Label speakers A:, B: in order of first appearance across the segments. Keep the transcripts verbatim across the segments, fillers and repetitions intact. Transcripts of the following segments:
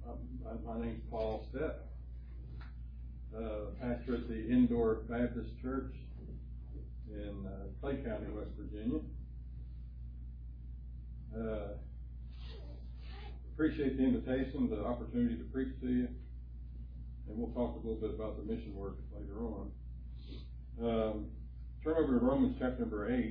A: Uh, my name's Paul Stepp, uh, pastor at the Indoor Baptist Church in uh, Clay County, West Virginia. Uh, appreciate the invitation, the opportunity to preach to you, and we'll talk a little bit about the mission work later on. Um, turn over to Romans chapter number eight.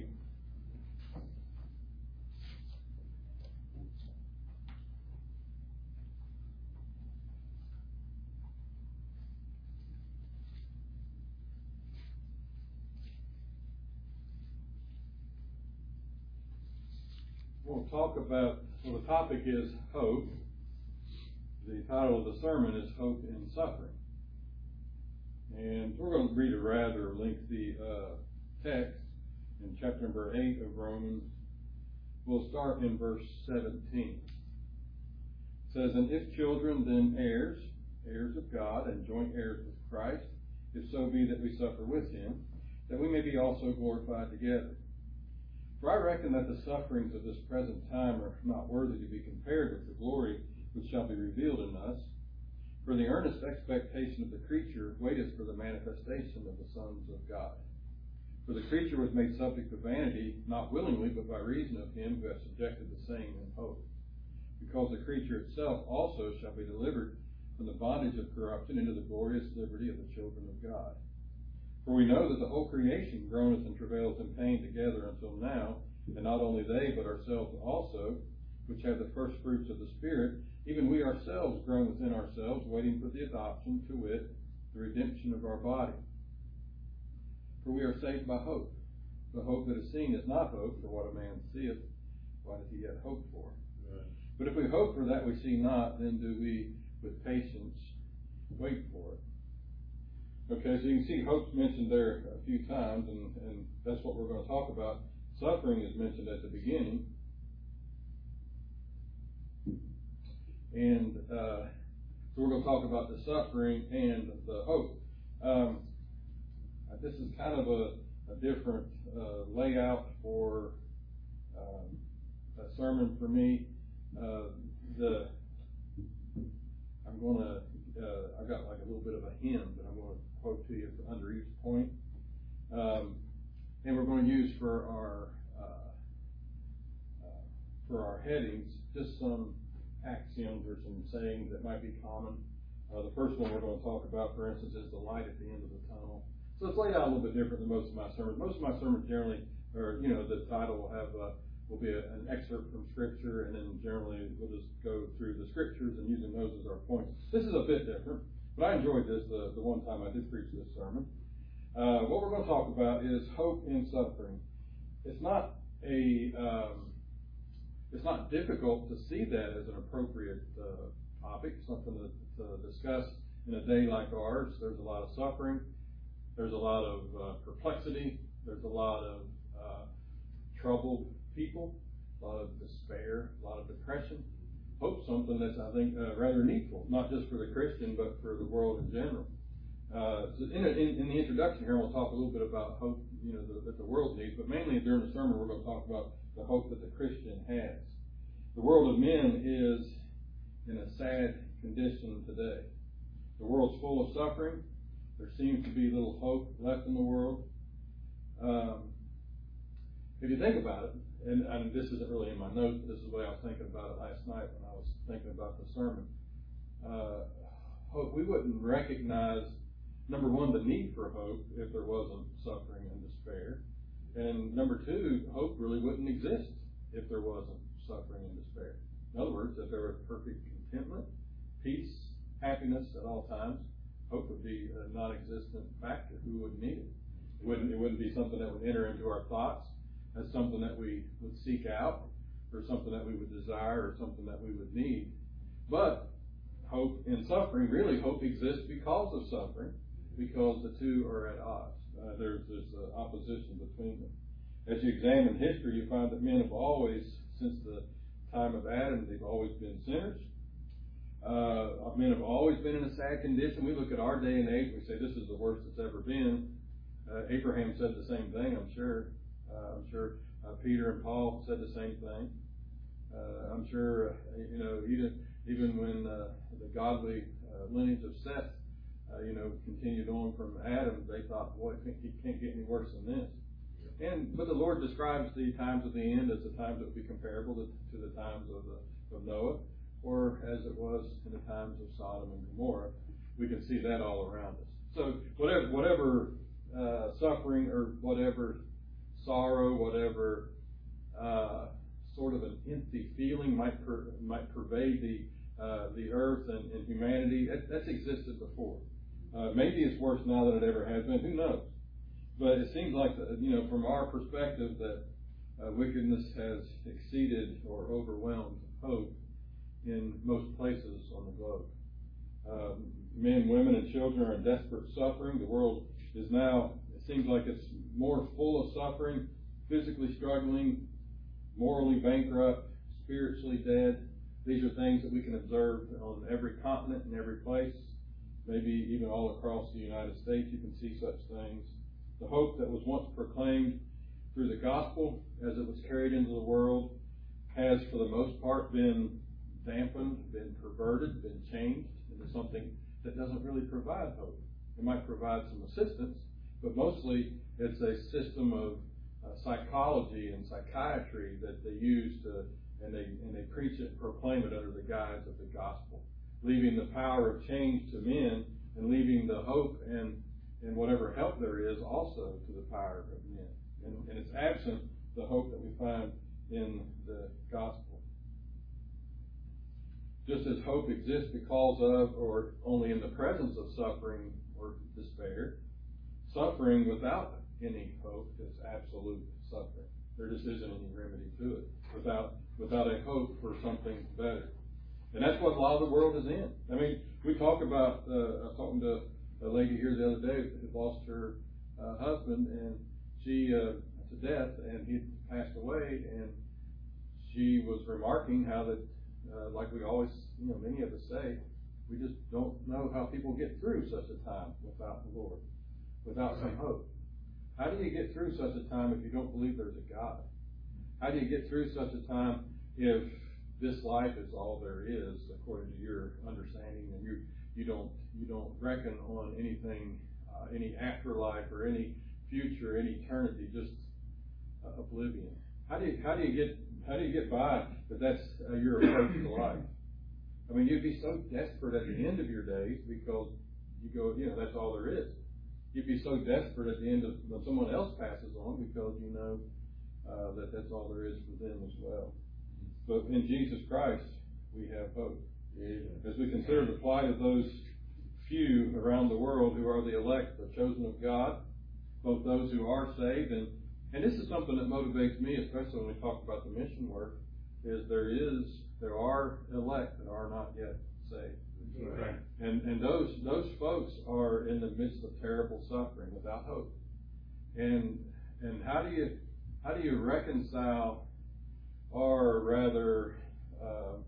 A: We'll talk about, well, the topic is hope. The title of the sermon is Hope in Suffering. And we're going to read a rather lengthy uh, text in chapter number eight of Romans. We'll start in verse seventeen. It says, "And if children, then heirs, heirs of God, and joint heirs with Christ, if so be that we suffer with him, that we may be also glorified together. For I reckon that the sufferings of this present time are not worthy to be compared with the glory which shall be revealed in us. For the earnest expectation of the creature waiteth for the manifestation of the sons of God. For the creature was made subject to vanity, not willingly, but by reason of him who hath subjected the same in hope. Because the creature itself also shall be delivered from the bondage of corruption into the glorious liberty of the children of God. For we know that the whole creation groaneth and travaileth in pain together until now, and not only they, but ourselves also, which have the first fruits of the Spirit, even we ourselves groan within ourselves, waiting for the adoption, to wit, the redemption of our body. For we are saved by hope. The hope that is seen is not hope, for what a man seeth, why doth he yet hope for? Right. But if we hope for that we see not, then do we with patience wait for it." Okay, so you can see hope's mentioned there a few times, and, and that's what we're going to talk about. Suffering is mentioned at the beginning. And uh, so we're going to talk about the suffering and the hope. Um, this is kind of a, a different uh, layout for um, a sermon for me. Uh, the I'm going to, uh, I've got like a little bit of a hymn that I'm going to quote to you under each point. Um, and we're going to use for our uh, uh, for our headings just some axioms or some sayings that might be common. Uh, the first one we're going to talk about, for instance, is the light at the end of the tunnel. So it's laid out a little bit different than most of my sermons. Most of my sermons generally, or you know, the title will have uh, will be a, an excerpt from Scripture, and then generally we'll just go through the Scriptures and using those as our points. This is a bit different, but I enjoyed this the, the one time I did preach this sermon. Uh, what we're going to talk about is hope in suffering. It's not a um, it's not difficult to see that as an appropriate uh, topic, something to, to discuss in a day like ours. There's a lot of suffering. There's a lot of uh, perplexity. There's a lot of uh, troubled people, a lot of despair, a lot of depression. Hope, something that's, I think, uh, rather needful, not just for the Christian, but for the world in general. Uh, so in, in, in the introduction here, we'll talk a little bit about hope, you know, the, that the world needs, but mainly during the sermon, we're going to talk about the hope that the Christian has. The world of men is in a sad condition today. The world's full of suffering. There seems to be little hope left in the world. Um, if you think about it, and, and this isn't really in my notes, but this is the way I was thinking about it last night when I was thinking about the sermon. Uh, hope, we wouldn't recognize, number one, the need for hope if there wasn't suffering and despair. And number two, hope really wouldn't exist if there wasn't suffering and despair. In other words, if there was perfect contentment, peace, happiness at all times, hope would be a non-existent factor. Who would need it? It wouldn't, it wouldn't be something that would enter into our thoughts as something that we would seek out, or something that we would desire, or something that we would need. But hope in suffering, really hope exists because of suffering, because the two are at odds. Uh, there's this uh, opposition between them. As you examine history, you find that men have always, since the time of Adam, they've always been sinners. Uh, men have always been in a sad condition. We look at our day and age, we say this is the worst it's ever been. Uh, Abraham said the same thing, I'm sure. Uh, I'm sure uh, Peter and Paul said the same thing. Uh, I'm sure, uh, you know, even even when uh, the godly uh, lineage of Seth, uh, you know, continued on from Adam, they thought, boy, it can't get any worse than this. And but the Lord describes the times of the end as the times that would be comparable to, to the times of the, of Noah, or as it was in the times of Sodom and Gomorrah. We can see that all around us. So whatever whatever uh, suffering or whatever sorrow, whatever uh, sort of an empty feeling might per, might pervade the uh, the earth and, and humanity, that, that's existed before. Uh, maybe it's worse now than it ever has been. Who knows? But it seems like, you know, from our perspective, that uh, wickedness has exceeded or overwhelmed hope in most places on the globe. Um, men, women, and children are in desperate suffering. The world is now, it seems like it's more full of suffering, physically struggling, morally bankrupt, spiritually dead. These are things that we can observe on every continent and every place. Maybe even all across the United States you can see such things. The hope that was once proclaimed through the gospel as it was carried into the world has, for the most part, been dampened, been perverted, been changed into something that doesn't really provide hope. It might provide some assistance, but mostly it's a system of uh, psychology and psychiatry that they use to, and they and they preach it and proclaim it under the guise of the gospel, leaving the power of change to men and leaving the hope and and whatever help there is also to the power of men. And, and it's absent the hope that we find in the gospel. Just as hope exists because of or only in the presence of suffering or despair, suffering without any hope is absolute suffering. There just isn't any remedy to it without without a hope for something better. And that's what a lot of the world is in. I mean, we talk about, uh, I was talking to a lady here the other day who lost her uh, husband, and she uh, to death, and he passed away, and she was remarking how that, uh, like we always, you know, many of us say, we just don't know how people get through such a time without the Lord, without some hope. How do you get through such a time if you don't believe there's a God? How do you get through such a time if this life is all there is, according to your understanding, and you you don't you don't reckon on anything, uh, any afterlife or any future, any eternity, just uh, oblivion? How do you how do you get how do you get by if that's uh, your approach to life? I mean, you'd be so desperate at the end of your days because you go, you know, that's all there is. You'd be so desperate at the end of when someone else passes on because you know uh, that that's all there is for them as well. But in Jesus Christ, we have hope. As we consider the plight of those few around the world who are the elect, the chosen of God, both those who are saved, and, and this is something that motivates me, especially when we talk about the mission work, is there is there are elect that are not yet saved. Right. And and those those folks are in the midst of terrible suffering without hope. And and how do you how do you reconcile, or rather, uh,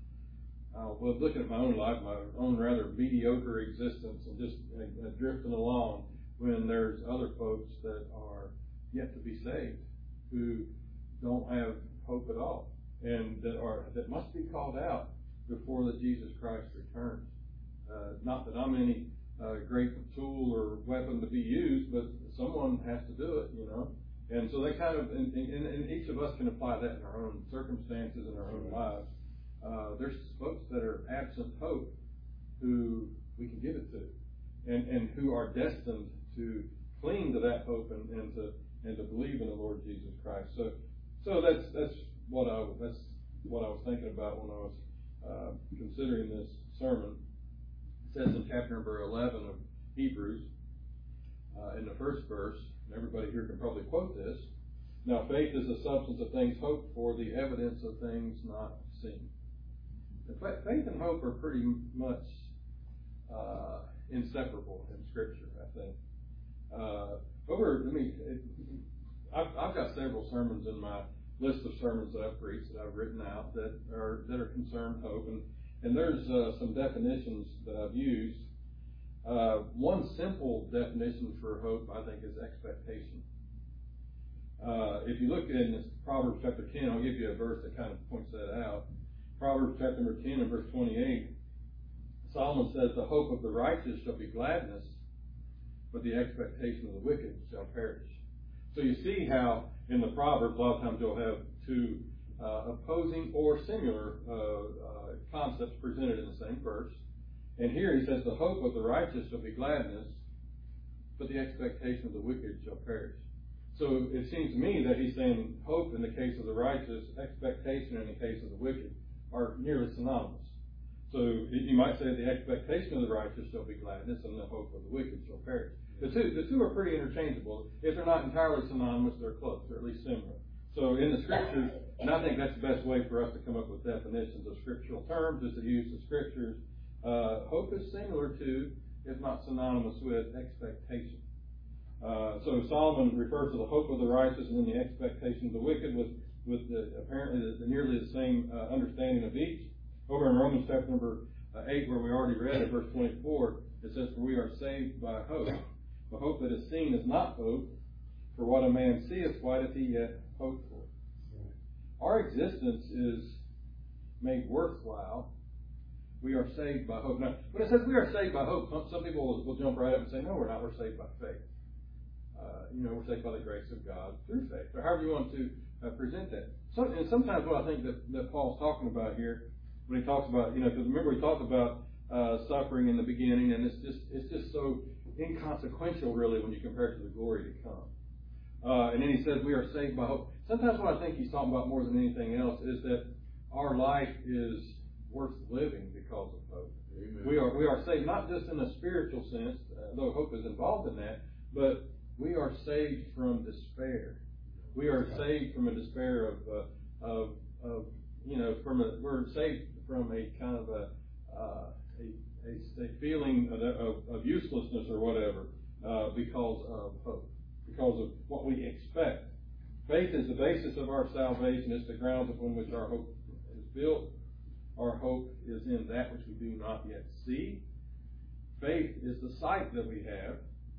A: uh, well, looking at my own life, my own rather mediocre existence, and just uh, drifting along, when there's other folks that are yet to be saved, who don't have hope at all, and that are that must be called out before that Jesus Christ returns. Uh, not that I'm any uh, great tool or weapon to be used, but someone has to do it, you know. And so they kind of, and, and, and each of us can apply that in our own circumstances in our own lives. Uh, there's folks that are absent hope who we can give it to, and, and who are destined to cling to that hope and, and to and to believe in the Lord Jesus Christ. So, so that's that's what I that's what I was thinking about when I was uh, considering this sermon. It says in chapter number eleven of Hebrews, uh, in the first verse, and everybody here can probably quote this. Now, faith is the substance of things hoped for, the evidence of things not seen. Faith and hope are pretty much uh, inseparable in Scripture, I think. Uh, over, I mean, it, I've, I've got several sermons in my list of sermons that I've preached that I've written out that are that are concerned hope, and and there's uh, some definitions that I've used. Uh, one simple definition for hope, I think, is expectation. Uh, if you look in this Proverbs chapter ten, I'll give you a verse that kind of points that out. Proverbs chapter number ten and verse twenty-eight, Solomon says, the hope of the righteous shall be gladness, but the expectation of the wicked shall perish. So you see how in the Proverbs, a lot of times you'll have two uh, opposing or similar uh, uh, concepts presented in the same verse. And here he says, the hope of the righteous shall be gladness, but the expectation of the wicked shall perish. So it seems to me that he's saying hope in the case of the righteous, expectation in the case of the wicked are nearly synonymous. So you might say the expectation of the righteous shall be gladness, and the hope of the wicked shall perish. The two, the two are pretty interchangeable. If they're not entirely synonymous, they're close. They're at least similar. So in the Scriptures, and I think that's the best way for us to come up with definitions of scriptural terms, is to use the Scriptures. Uh, hope is similar to, if not synonymous with, expectation. Uh, so Solomon refers to the hope of the righteous and then the expectation of the wicked with, with the, apparently the, the nearly the same uh, understanding of each. Over in Romans chapter number uh, eight, where we already read it, verse twenty-four, it says, for we are saved by hope. The hope that is seen is not hope, for what a man seeth, why doth he yet hope for? Our existence is made worthwhile. We are saved by hope. Now, when it says we are saved by hope, some, some people will, will jump right up and say, no, we're not. We're saved by faith. Uh, you know, we're saved by the grace of God through faith, or however you want to uh, present that. So, and sometimes what I think that, that Paul's talking about here, when he talks about, you know, because remember he talked about uh, suffering in the beginning, and it's just it's just so inconsequential, really, when you compare it to the glory to come. Uh, and then he says we are saved by hope. Sometimes what I think he's talking about more than anything else is that our life is worth living because of hope. Amen. We are we are saved not just in a spiritual sense, uh, though hope is involved in that, but we are saved from despair. We are saved from a despair of uh, of of you know from a we're saved from a kind of a uh, a, a, a feeling of, of, of uselessness or whatever uh, because of hope, because of what we expect. Faith is the basis of our salvation. It's the grounds upon which our hope is built. Our hope is in that which we do not yet see. Faith is the sight that we have,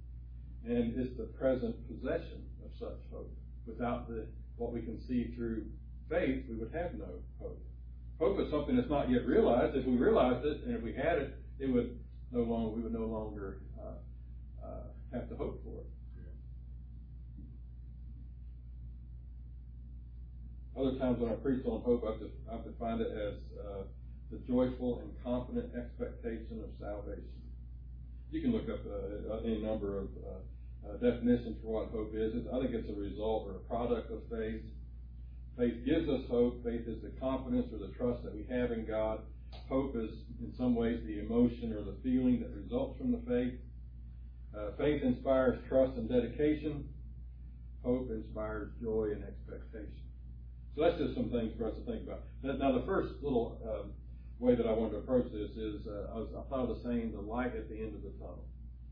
A: and it's the present possession of such hope. Without the what we can see through faith, we would have no hope. Hope is something that's not yet realized. If we realized it, and if we had it, it would no longer we would no longer uh, uh, have to hope for it. Other times when I preach on hope, I've, just, I've defined it as uh, the joyful and confident expectation of salvation. You can look up uh, any number of uh, uh, definitions for what hope is. I think it's a result or a product of faith. Faith gives us hope. Faith is the confidence or the trust that we have in God. Hope is, in some ways, the emotion or the feeling that results from the faith. Uh, faith inspires trust and dedication. Hope inspires joy and expectation. So that's just some things for us to think about. Now, the first little um, way that I wanted to approach this is uh, I, was, I thought of the saying, the light at the end of the tunnel.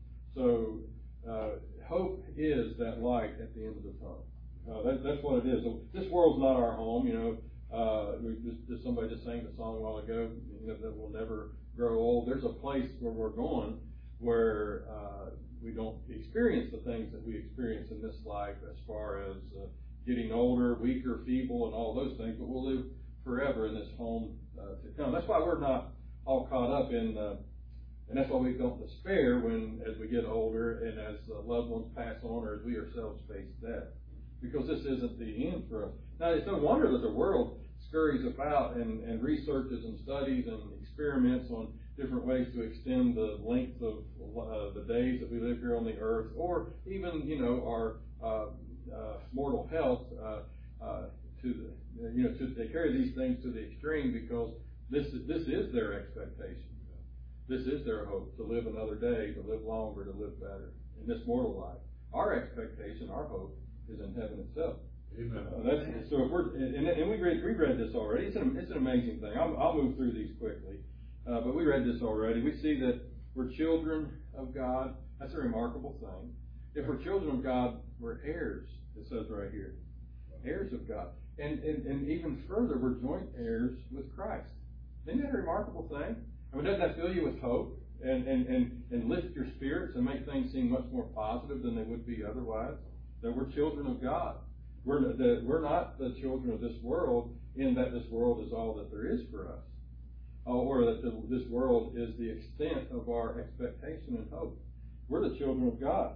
A: So uh, hope is that light at the end of the tunnel. Uh, that, that's what it is. So this world's not our home. You know, uh, we just, just somebody just sang the song a while ago, you know, that we'll never grow old. There's a place where we're going where uh, we don't experience the things that we experience in this life as far as uh, getting older, weaker, feeble, and all those things, but we'll live forever in this home uh, to come. That's why we're not all caught up in, uh, and that's why we don't despair when, as we get older and as uh, loved ones pass on or as we ourselves face death, because this isn't the end for us. Now, it's no wonder that the world scurries about and, and researches and studies and experiments on different ways to extend the length of uh, the days that we live here on the earth, or even, you know, our uh, Uh, mortal health uh, uh, to the you know to, they carry these things to the extreme because this is, this is their expectation. This is their hope, to live another day, to live longer, to live better in this mortal life. Our expectation, our hope, is in heaven itself. Amen. Uh, that's, so if we're and, and we read we read this already. It's an it's an amazing thing. I'll, I'll move through these quickly, uh, but we read this already. We see that we're children of God. That's a remarkable thing. If we're children of God, we're heirs. It says right here, heirs of God. And, and and even further, we're joint heirs with Christ. Isn't that a remarkable thing? I mean, doesn't that fill you with hope and, and, and, and lift your spirits and make things seem much more positive than they would be otherwise? That we're children of God. We're, the, we're not the children of this world in that this world is all that there is for us. Or that the, this world is the extent of our expectation and hope. We're the children of God.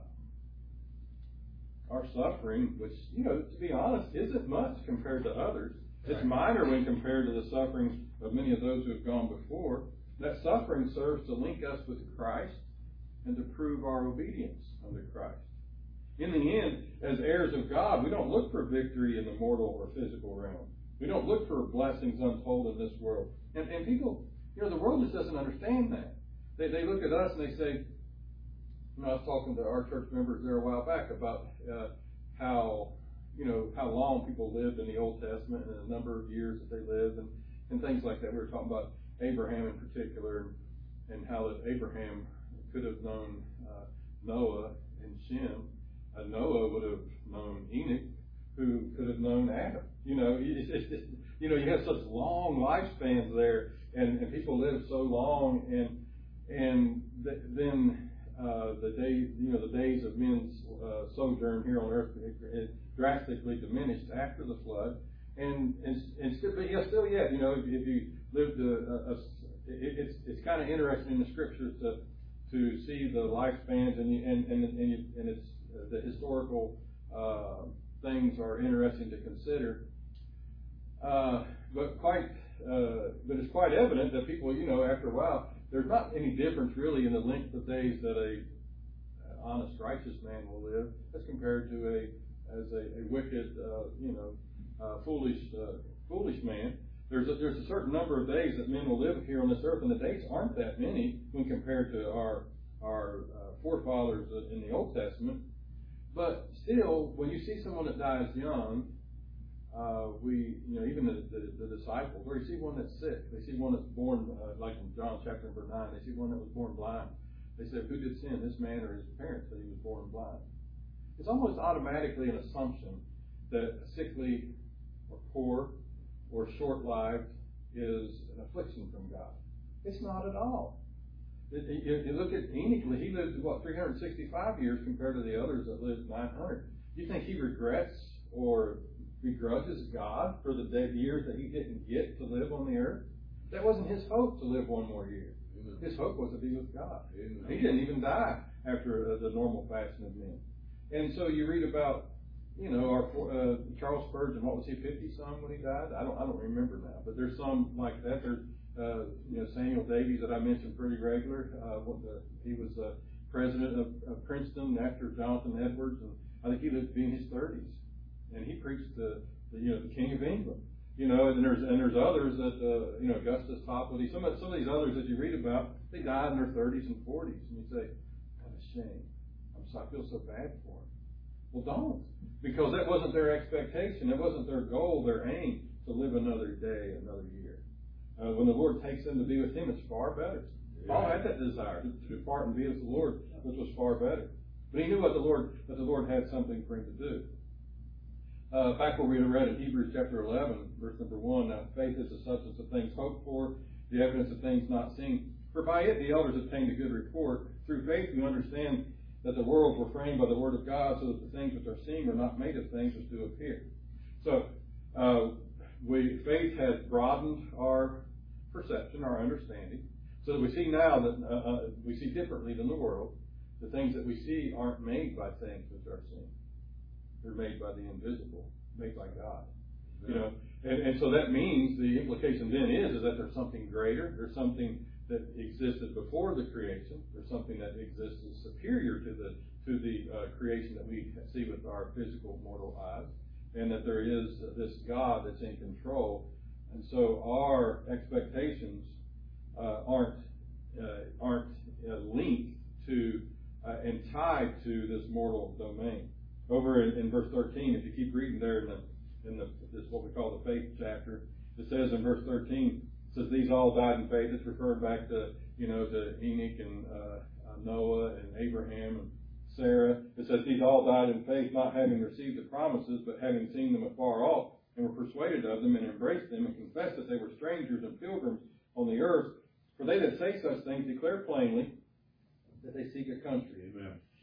A: Our suffering, which, you know, to be honest, isn't much compared to others. It's minor when compared to the sufferings of many of those who have gone before. That suffering serves to link us with Christ and to prove our obedience unto Christ. In the end, as heirs of God, we don't look for victory in the mortal or physical realm. We don't look for blessings untold in this world. And, and people, you know, the world just doesn't understand that. They, they look at us and they say, you know, I was talking to our church members there a while back about uh, how, you know, how long people lived in the Old Testament and the number of years that they lived and, and things like that. We were talking about Abraham in particular and, and how that Abraham could have known uh, Noah and Shem. Uh, Noah would have known Enoch, who could have known Adam. You know, it's, it's just, you know, you have such long lifespans there, and, and people live so long, and and th- then uh, the day, you know, the days of men's uh, sojourn here on earth it, it drastically diminished after the flood, and and, and still, but yeah, still yet, you know, if, if you lived a, a, a it, it's it's kind of interesting in the scriptures to to see the lifespans, and you, and and and, you, and it's uh, the historical uh, things are interesting to consider. Uh, but quite, uh, but it's quite evident that people, you know, after a while, there's not any difference really in the length of days that a uh, honest, righteous man will live as compared to a as a, a wicked, uh, you know, uh, foolish, uh, foolish man. There's a, there's a certain number of days that men will live here on this earth, and the days aren't that many when compared to our our uh, forefathers in the Old Testament. But still, when you see someone that dies young, uh, we, you know, even the, the, the disciples, or you see one that's sick, they see one that's born, uh, like in John chapter number nine, they see one that was born blind. They say, who did sin, this man or his parents, that he was born blind? It's almost automatically an assumption that sickly or poor or short-lived is an affliction from God. It's not at all. It, it, you look at Enoch, he lived, what, three hundred sixty-five years compared to the others that lived nine hundred. Do you think he regrets or begrudges God for the dead years that he didn't get to live on the earth? That wasn't his hope to live one more year. Amen. His hope was to be with God. Amen. He didn't even die after uh, the normal fashion of men. And so you read about, you know, our uh, Charles Spurgeon. What was he, fifty some when he died? I don't, I don't remember now. But there's some like that. There's, uh, you know, Samuel Davies that I mentioned pretty regular. Uh, the, he was uh, president of, of Princeton after Jonathan Edwards, and I think he lived to be in his thirties. And he preached the, the, you know, the King of England, you know, and there's and there's others that, uh, you know, Augustus Toplady, some of some of these others that you read about, they died in their thirties and forties, and you say, what a shame. I'm so, I feel so bad for them. Well, don't, because that wasn't their expectation, that wasn't their goal, their aim to live another day, another year. Uh, when the Lord takes them to be with Him, it's far better. Yeah. Paul had that desire to, to depart and be with the Lord, which was far better. But he knew what the Lord that the Lord had something for him to do. Uh, back where we read in Hebrews chapter eleven, verse number one, now faith is the substance of things hoped for, the evidence of things not seen. For by it the elders obtained a good report. Through faith we understand that the worlds were framed by the word of God, so that the things which are seen were not made of things which do appear. So, uh, we faith has broadened our perception, our understanding, so that we see now that uh, uh, we see differently than the world. The things that we see aren't made by things which are seen. They're made by the invisible, made by God. Yeah. You know, and, and so that means the implication then is, is that there's something greater, there's something that existed before the creation, there's something that exists as superior to the to the uh, creation that we see with our physical mortal eyes, and that there is this God that's in control. And so our expectations uh, aren't uh, aren't uh, linked to uh, and tied to this mortal domain. Over in, in verse thirteen, if you keep reading there in the in the this what we call the faith chapter, it says in verse thirteen, it says these all died in faith. It's referring back to you know to Enoch and uh, uh, Noah and Abraham and Sarah. It says these all died in faith, not having received the promises, but having seen them afar off, and were persuaded of them, and embraced them, and confessed that they were strangers and pilgrims on the earth. For they that say such things declare plainly that they seek a country. Amen.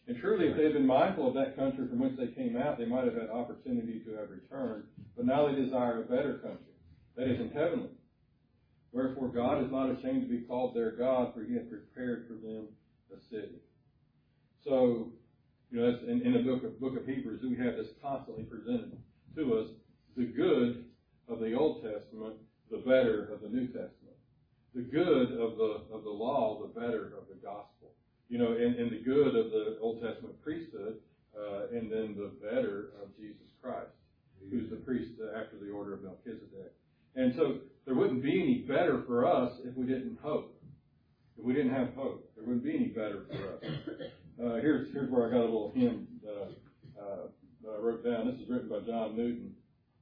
A: And truly, if they had been mindful of that country from whence they came out, they might have had opportunity to have returned. But now they desire a better country, that is in heavenly. Wherefore God is not ashamed to be called their God, for he hath prepared for them a city. So, you know, that's in, in the book of, book of Hebrews, we have this constantly presented to us, the good of the Old Testament, the better of the New Testament. The good of the of the law, the better of the gospel. You know, and, and the good of the Old Testament priesthood, uh, and then the better of Jesus Christ, who's the priest after the order of Melchizedek. And so there wouldn't be any better for us if we didn't hope. If we didn't have hope, there wouldn't be any better for us. Uh, here's here's where I got a little hymn that I, uh, that I wrote down. This is written by John Newton.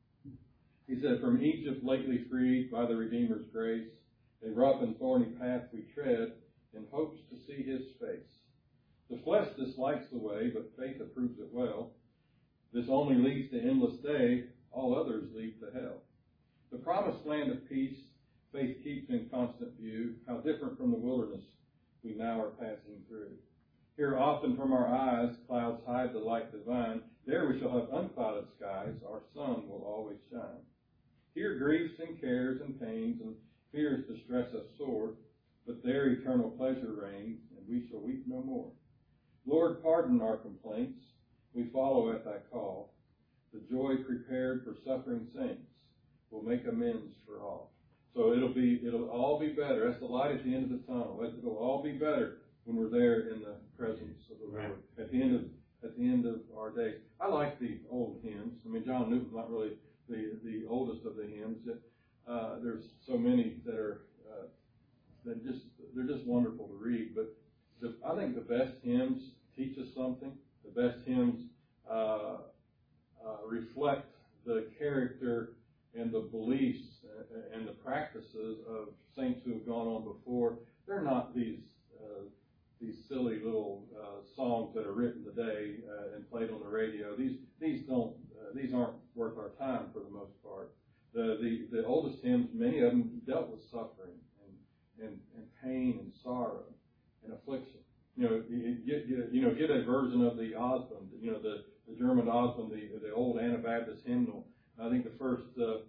A: He said, "From Egypt lately freed by the Redeemer's grace, a rough and thorny path we tread, in hopes to see his face. The flesh dislikes the way, but faith approves it well. This only leads to endless day, all others lead to hell. The promised land of peace, faith keeps in constant view, how different from the wilderness we now are passing through. Here often from our eyes clouds hide the light divine, there we shall have unclouded skies, our sun will always shine. Here griefs and cares and pains and fears distress us sore, but there eternal pleasure reigns, and we shall weep no more. Lord, pardon our complaints, we follow at thy call. The joy prepared for suffering saints will make amends for all." So it'll be, it'll all be better. That's the light at the end of the tunnel. It'll all be better when we're there in the presence of the Lord at the end of at the end of our days. I like the old hymns. I mean, John Newton's not really the the oldest of the hymns. It, uh, there's so many that are uh, that just they're just wonderful to read. But the, I think the best hymns teach us something. The best hymns uh, uh, reflect the character and the beliefs and the practices of saints who have gone on before. They're not these uh, these silly little uh, songs that are written today uh, and played on the radio. These these don't uh, these aren't worth our time for the most part. The the, the oldest hymns, many of them dealt with suffering and and, and pain and sorrow and affliction. You know, you get you, you know get a version of the Osmond, you know, the, the German Osmond, the the old Anabaptist hymnal. I think the first uh,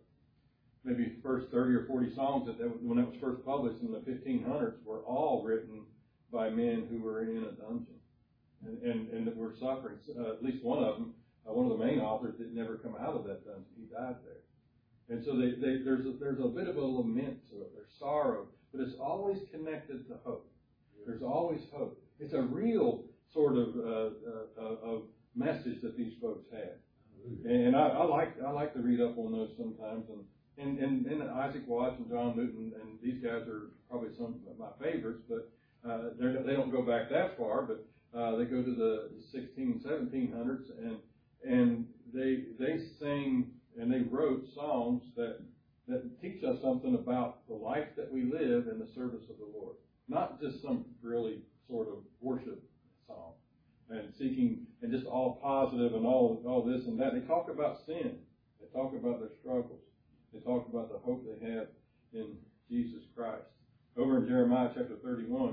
A: maybe first thirty or forty songs that, that when it was first published in the fifteen hundreds were all written by men who were in a dungeon and and, and that were suffering. Uh, at least one of them, uh, one of the main authors, did never come out of that dungeon. He died there. And so they, they, there's a, there's a bit of a lament to it. There's sorrow, but it's always connected to hope. There's always hope. It's a real sort of uh, uh, of message that these folks had. And I, I like I like to read up on those sometimes. And and, and, and Isaac Watts and John Newton and these guys are probably some of my favorites, but uh, they don't go back that far. But uh, they go to the sixteen, seventeen hundreds, and and they they sing and they wrote songs that that teach us something about the life that we live in the service of the Lord. Not just some really sort of worship song and seeking and just all positive and all all this and that. They talk about sin. They talk about their struggles. They talk about the hope they have in Jesus Christ. Over in Jeremiah chapter thirty-one,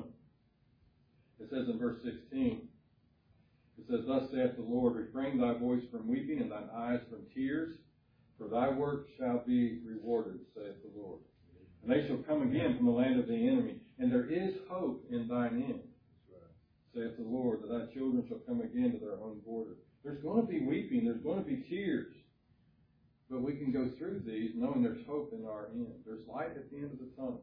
A: it says in verse sixteen, it says, "Thus saith the Lord, refrain thy voice from weeping and thine eyes from tears, for thy work shall be rewarded, saith the Lord. And they shall come again from the land of the enemy, and there is hope in thine end, saith the Lord, that thy children shall come again to their own border." There's going to be weeping, there's going to be tears, but we can go through these knowing there's hope in our end. There's light at the end of the tunnel.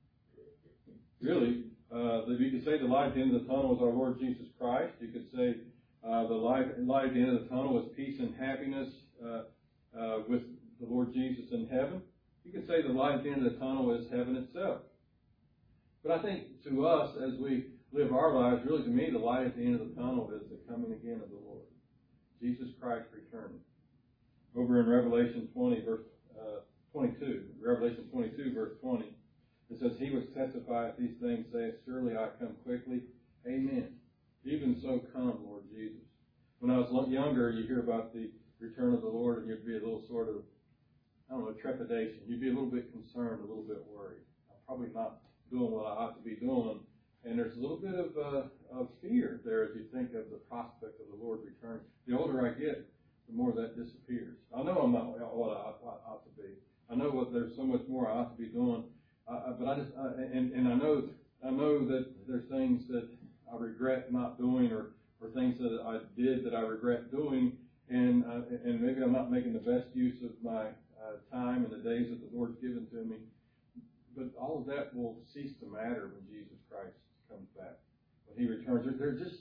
A: Really, uh, you could say the light at the end of the tunnel is our Lord Jesus Christ. You could say uh, the light, light at the end of the tunnel is peace and happiness uh, uh, with the Lord Jesus in heaven. You could say the light at the end of the tunnel is heaven itself. But I think to us, as we live our lives, really to me, the light at the end of the tunnel is the coming again of the Lord. Jesus Christ returning. Over in Revelation twenty, verse uh, twenty-two, Revelation twenty-two, verse twenty, it says, "He which testifieth these things saith, Surely I come quickly. Amen. Even so come, Lord Jesus." When I was younger, you hear about the return of the Lord, and you'd be a little sort of, I don't know, trepidation. You'd be a little bit concerned, a little bit worried. I'm probably not doing what I ought to be doing, And there's a little bit of, uh, of fear there as you think of the prospect of the Lord returning. The older I get, the more that disappears. I know I'm not what I ought, ought to be. I know what there's so much more I ought to be doing. Uh, but I just, uh, and, and I know, I know that there's things that I regret not doing, or, or things that I did that I regret doing, and, uh, and maybe I'm not making the best use of my uh, time and the days that the Lord's given to me. But all of that will cease to matter when Jesus Christ comes back, when He returns. There's just,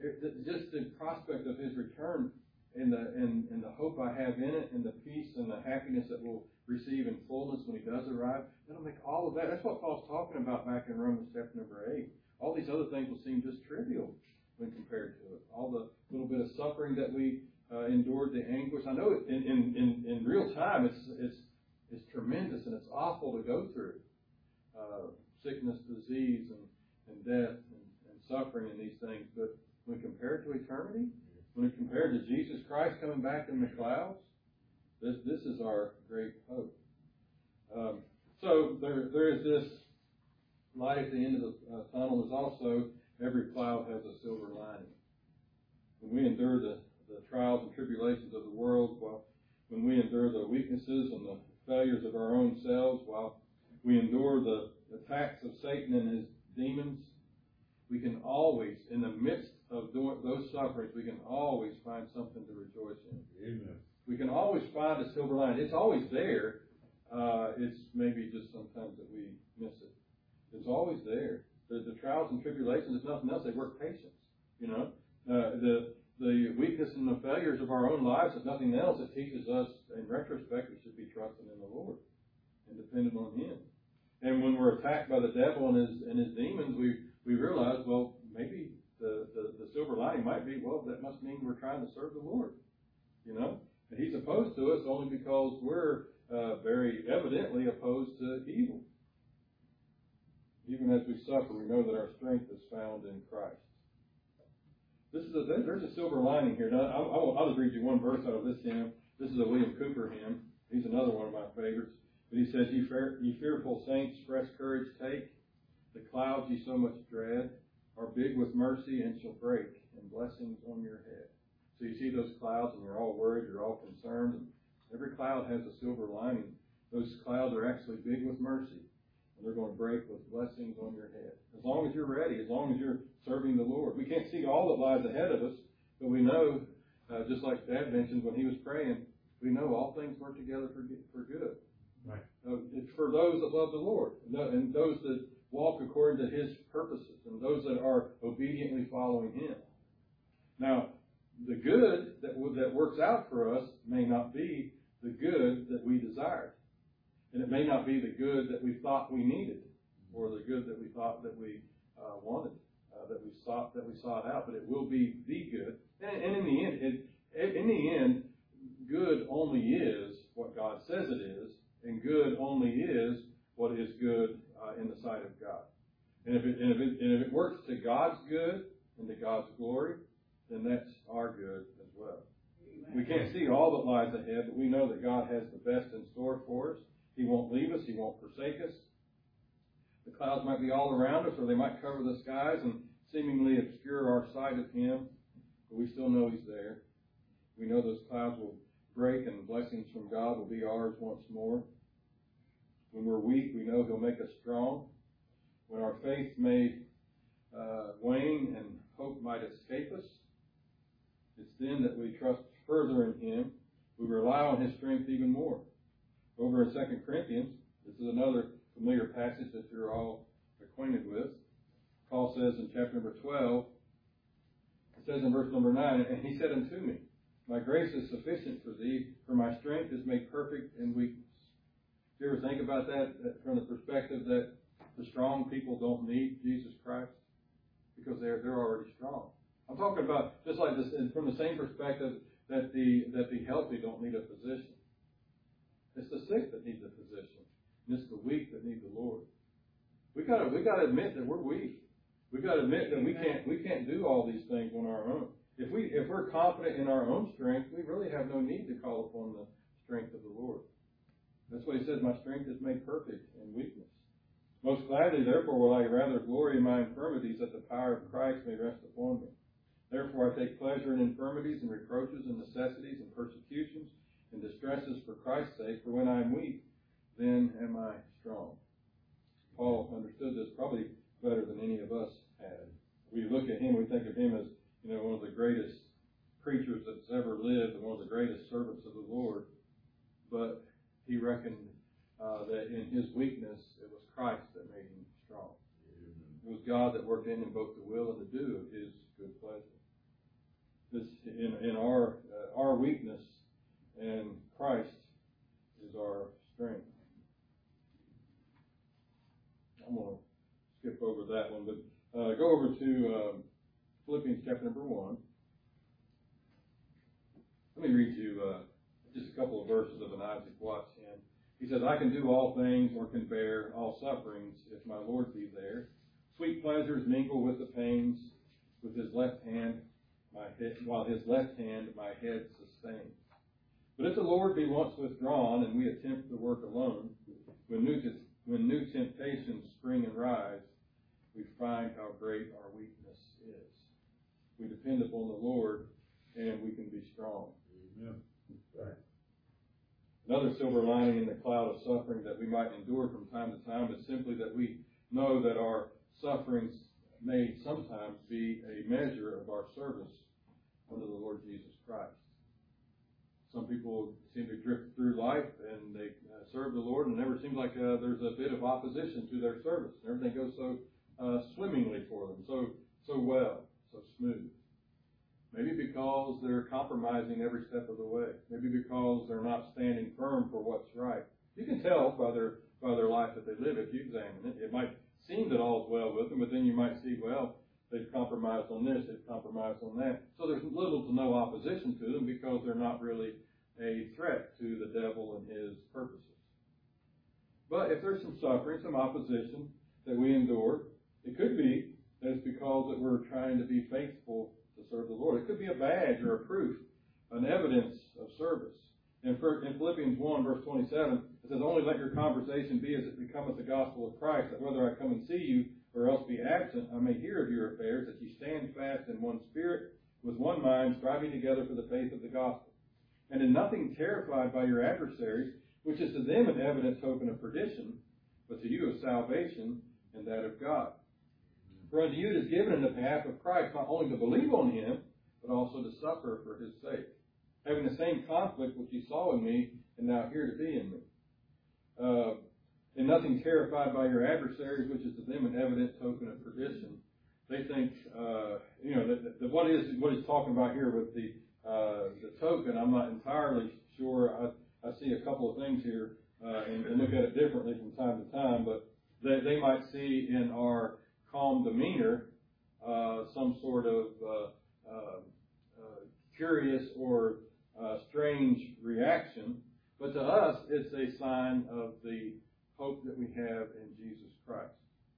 A: just the prospect of His return, and the and, and the hope I have in it, and the peace and the happiness that we'll receive in fullness when He does arrive. That'll make all of that. That's what Paul's talking about back in Romans chapter number eight. All these other things will seem just trivial when compared to it. All the little bit of suffering that we uh, endured, the anguish. I know it, in, in, in, in real time it's it's it's tremendous and it's awful to go through. Uh, sickness, disease, and, and death, and, and suffering, and these things. But when compared to eternity, when compared to Jesus Christ coming back in the clouds, this this is our great hope. Um, so there there is this light at the end of the uh, tunnel. There's also every cloud has a silver lining. When we endure the, the trials and tribulations of the world, well, when we endure the weaknesses and the failures of our own selves, while we endure the attacks of Satan and his demons, we can always, in the midst of doing those sufferings, we can always find something to rejoice in.
B: Amen.
A: We can always find a silver lining. It's always there. Uh, it's maybe just sometimes that we miss it. It's always there. The, the trials and tribulations, if nothing else, they work patience. You know, uh, the the weakness and the failures of our own lives, if nothing else, it teaches us, in retrospect, we should be trusting in the Lord and dependent on Him. And when we're attacked by the devil and his and his demons, we, we realize, well, maybe the, the, the silver lining might be, well, that must mean we're trying to serve the Lord. You know? And He's opposed to us only because we're uh, very evidently opposed to evil. Even as we suffer, we know that our strength is found in Christ. This is a, there's a silver lining here. Now, I'll, I'll just read you one verse out of this hymn. This is a William Cooper hymn. He's another one of my favorites. But he says, ye, fear, ye fearful saints, fresh courage take. The clouds ye so much dread are big with mercy and shall break, and blessings on your head. So you see those clouds and you're all worried, you're all concerned. And every cloud has a silver lining. Those clouds are actually big with mercy, and they're going to break with blessings on your head. As long as you're ready, as long as you're serving the Lord. We can't see all that lies ahead of us, but we know, uh, just like Dad mentioned when he was praying, we know all things work together for, for good.
B: Right.
A: Uh, it's for those that love the Lord, and those that walk according to His purposes, and those that are obediently following Him. Now, the good that that works out for us may not be the good that we desired, and it may not be the good that we thought we needed, or the good that we thought that we uh, wanted, uh, that we sought that we sought out. But it will be the good, and, and in the end, it, in the end, good only is what God says it is. And good only is what is good uh, in the sight of God. And if, it, and, if it, and if it works to God's good and to God's glory, then that's our good as well. Amen. We can't see all that lies ahead, but we know that God has the best in store for us. He won't leave us. He won't forsake us. The clouds might be all around us, or they might cover the skies and seemingly obscure our sight of Him, but we still know He's there. We know those clouds will break and blessings from God will be ours once more. When we're weak, we know He'll make us strong. When our faith may uh, wane and hope might escape us, it's then that we trust further in Him. We rely on His strength even more. Over in Second Corinthians, this is another familiar passage that you're all acquainted with. Paul says in chapter number twelve, it says in verse number nine, and he said unto me, my grace is sufficient for thee, for my strength is made perfect in weakness. Do you ever think about that from the perspective that the strong people don't need Jesus Christ? Because they're they're already strong. I'm talking about just like this from the same perspective that the that the healthy don't need a physician. It's the sick that need the physician. And it's the weak that need the Lord. We gotta we gotta admit that we're weak. We gotta admit that we can't we can't do all these things on our own. If we if we're confident in our own strength, we really have no need to call upon the strength of the Lord. That's what He says, my strength is made perfect in weakness. Most gladly, therefore, will I rather glory in my infirmities, that the power of Christ may rest upon me. Therefore I take pleasure in infirmities and reproaches and necessities and persecutions and distresses for Christ's sake, for when I am weak, then am I strong. Paul understood this probably better than any of us had. We look at him, we think of him as, you know, one of the greatest preachers that's ever lived and one of the greatest servants of the Lord. But he reckoned uh, that in his weakness, it was Christ that made him strong. It was God that worked in him both the will and the do of his good pleasure. This in, in our uh, our weakness, and Christ is our strength. I'm going to skip over that one, but uh, go over to um, Philippians chapter number one. Let me read you uh, just a couple of verses of an Isaac Watts hymn. He says, I can do all things or can bear all sufferings if my Lord be there. Sweet pleasures mingle with the pains, with his left hand, my head, while his left hand my head sustains. But if the Lord be once withdrawn and we attempt the work alone, when new, when new temptations spring and rise, we find how great our weakness is. We depend upon the Lord and we can be strong. Amen. Right. Another silver lining in the cloud of suffering that we might endure from time to time is simply that we know that our sufferings may sometimes be a measure of our service unto the Lord Jesus Christ. Some people seem to drift through life and they uh, serve the Lord, and it never seems like uh, there's a bit of opposition to their service. Everything goes so uh, swimmingly for them, so so well, so smooth. Maybe because they're compromising every step of the way. Maybe because they're not standing firm for what's right. You can tell by their by their life that they live if you examine it. It might seem that all's well with them, but then you might see, well, they've compromised on this, they've compromised on that. So there's little to no opposition to them because they're not really a threat to the devil and his purposes. But if there's some suffering, some opposition that we endure, it could be that it's because that we're trying to be faithful to serve the Lord. It could be a badge or a proof, an evidence of service. In Philippians one, verse twenty-seven, it says, only let your conversation be as it becometh the gospel of Christ, that whether I come and see you or else be absent, I may hear of your affairs, that ye stand fast in one spirit, with one mind, striving together for the faith of the gospel. And in nothing terrified by your adversaries, which is to them an evident token of perdition, but to you of salvation and that of God. For unto you it is given in the behalf of Christ not only to believe on him, but also to suffer for his sake, having the same conflict which ye saw in me, and now here to be in me. Uh, and nothing terrified by your adversaries, which is to them an evident token of perdition. They think, uh, you know, that, that what is what he's talking about here with the uh, the token, I'm not entirely sure. I, I see a couple of things here uh, and, and look at it differently from time to time, but they, they might see in our calm demeanor uh, some sort of uh, uh, uh, curious or uh, strange reaction, but to us it's a sign of the hope that we have in Jesus Christ.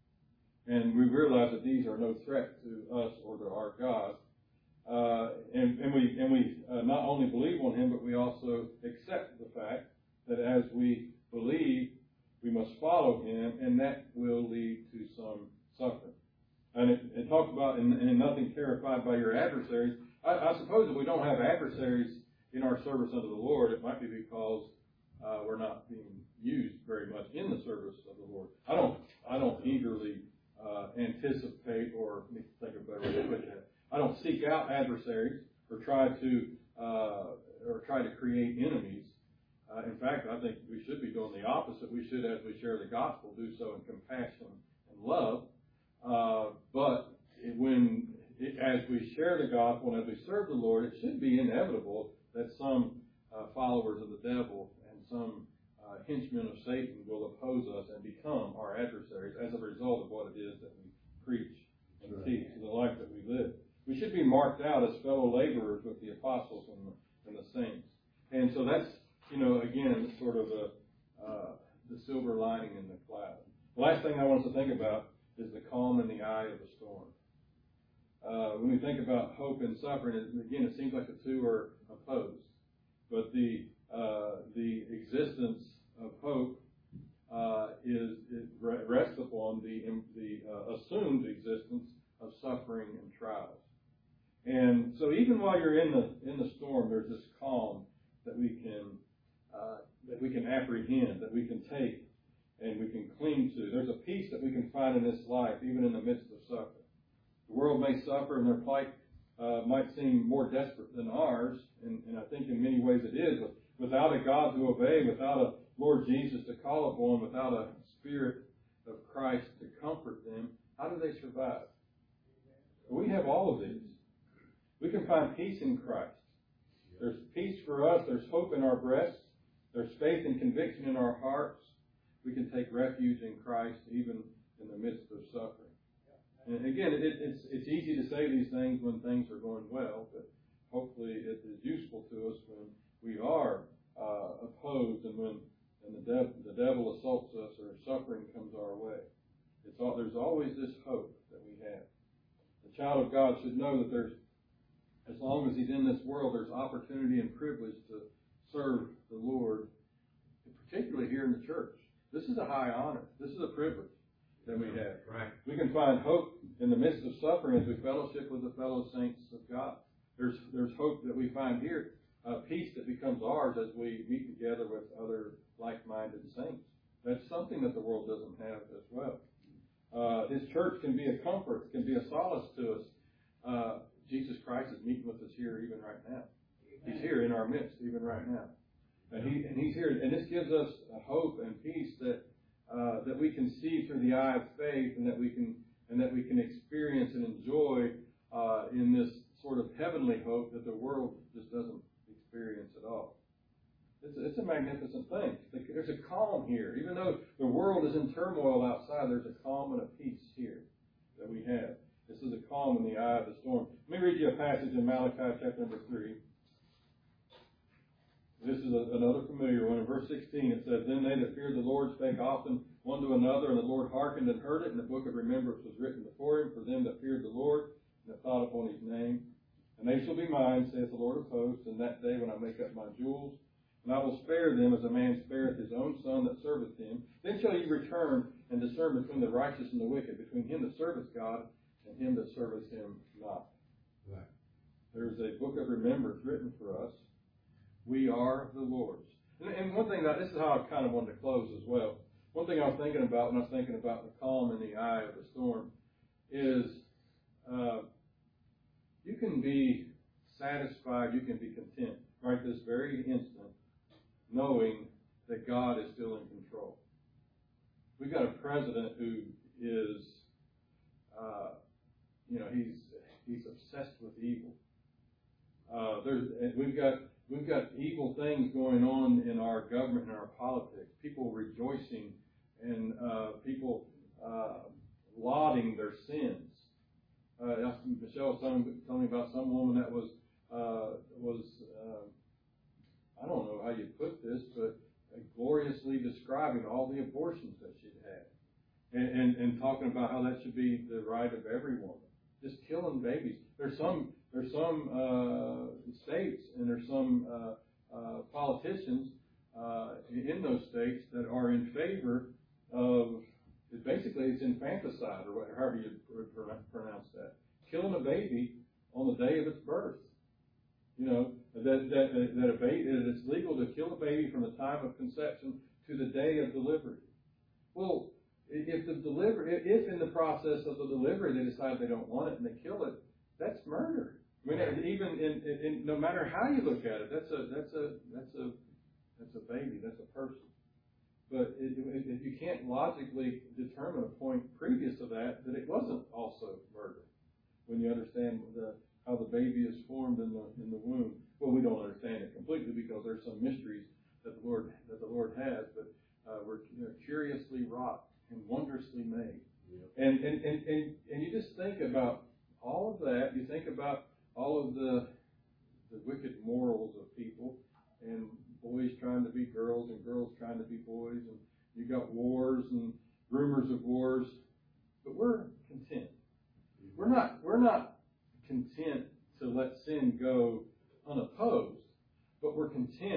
A: And we realize that these are no threat to us or to our God. Uh, and, and we, and we uh, not only believe on him, but we also accept the fact that as we believe, we must follow him, and that will lead to some suffering. And it, it talks about, in, in nothing terrified by your adversaries. I, I suppose if we don't have adversaries in our service unto the Lord, it might be because uh, we're not being used very much in the service of the Lord. I don't, I don't eagerly uh, anticipate, or let me think of a better way to put that. I don't seek out adversaries or try to uh, or try to create enemies. Uh, in fact, I think we should be doing the opposite. We should, as we share the gospel, do so in compassion and love. Uh, but it, when, it, as we share the gospel and as we serve the Lord, it should be inevitable that some uh, followers of the devil and some uh, henchmen of Satan will oppose us and become our adversaries as a result of what it is that we preach and right. teach in the life that we live. We should be marked out as fellow laborers with the apostles and the, and the saints. And so that's, you know, again, sort of a, uh, the silver lining in the cloud. The last thing I want us to think about is the calm in the eye of the storm. Uh, when we think about hope and suffering, it, again, it seems like the two are opposed. But the uh, the existence of hope uh, is, is rests upon the, the uh, assumed existence of suffering and trials. And so even while you're in the in the storm, there's this calm that we can uh, that we can apprehend, that we can take, and we can cling to. There's a peace that we can find in this life, even in the midst of suffering. The world may suffer, and their plight uh, might seem more desperate than ours, and, and I think in many ways it is. But without a God to obey, without a Lord Jesus to call upon, without a Spirit of Christ to comfort them, how do they survive? We have all of these. We can find peace in Christ. There's peace for us. There's hope in our breasts. There's faith and conviction in our hearts. We can take refuge in Christ even in the midst of suffering. And again, it, it's it's easy to say these things when things are going well, but hopefully it is useful to us when we are uh, opposed and when and the, dev, the devil assaults us or suffering comes our way. It's all, there's always this hope that we have. The child of God should know that there's, as long as he's in this world, there's opportunity and privilege to serve the Lord, particularly here in the church. This is a high honor. This is a privilege that we have.
B: Right.
A: We can find hope in the midst of suffering as we fellowship with the fellow saints of God. There's there's hope that we find here, uh, peace that becomes ours as we meet together with other like-minded saints. That's something that the world doesn't have as well. Uh, his church can be a comfort, can be a solace to us. Uh, Jesus Christ is meeting with us here even right now. He's here in our midst even right now. And, he, and He's here. And this gives us a hope and peace that uh, that we can see through the eye of faith, and that we can and that we can experience and enjoy uh, in this sort of heavenly hope that the world just doesn't experience at all. It's a, it's a magnificent thing. There's a calm here. Even though the world is in turmoil outside, there's a calm and a peace here that we have. This is a calm in the eye of the storm. Let me read you a passage in Malachi chapter number three. This is a, another familiar one. In verse sixteen it says, Then they that feared the Lord spake often one to another, and the Lord hearkened and heard it, and the book of remembrance was written before him for them that feared the Lord, and that thought upon his name. And they shall be mine, saith the Lord of hosts, in that day when I make up my jewels. And I will spare them as a man spareth his own son that serveth him. Then shall ye return and discern between the righteous and the wicked, between him that serveth God and him that serveth him not.
B: Right.
A: There's a book of remembrance written for us. We are the Lord's. And, and one thing, that this is how I kind of wanted to close as well. One thing I was thinking about when I was thinking about the calm in the eye of the storm is uh, you can be satisfied, you can be content right this very instant, knowing that God is still in control. We've got a president who is, uh, you know, he's he's obsessed with evil. Uh, there's, we've got we've got evil things going on in our government and our politics. People rejoicing and uh, people uh, lauding their sins. Uh, Michelle was telling, telling me about some woman that was uh, was. Uh, I don't know how you put this, but gloriously describing all the abortions that she'd had. And, and, and talking about how that should be the right of every woman. Just killing babies. There's some there's some uh, states and there's some uh, uh, politicians uh, in those states that are in favor of, basically it's infanticide, or however you pronounce that. Killing a baby on the day of its birth. You know, that, that, that, a baby, that it's legal to kill a baby from the time of conception to the day of delivery. Well, if the delivery, if in the process of the delivery they decide they don't want it and they kill it, that's murder. I mean, even in, in, in no matter how you look at it, that's a that's a that's a that's a baby, that's a person. But it, it, you can't logically determine a point previous to that that it wasn't also murder when you understand the. How the baby is formed in the in the womb. Well, we don't understand it completely because there's some mysteries that the Lord that the Lord has, but uh, we're you know, curiously wrought and wondrously made. Yep. And, and and and and you just think about all of that. You think about all of the the wicked morals of people, and boys trying to be girls and girls trying to be boys, and you got wars and rumors of wars. But we're content. We're not. We're not. content to let sin go unopposed, but we're content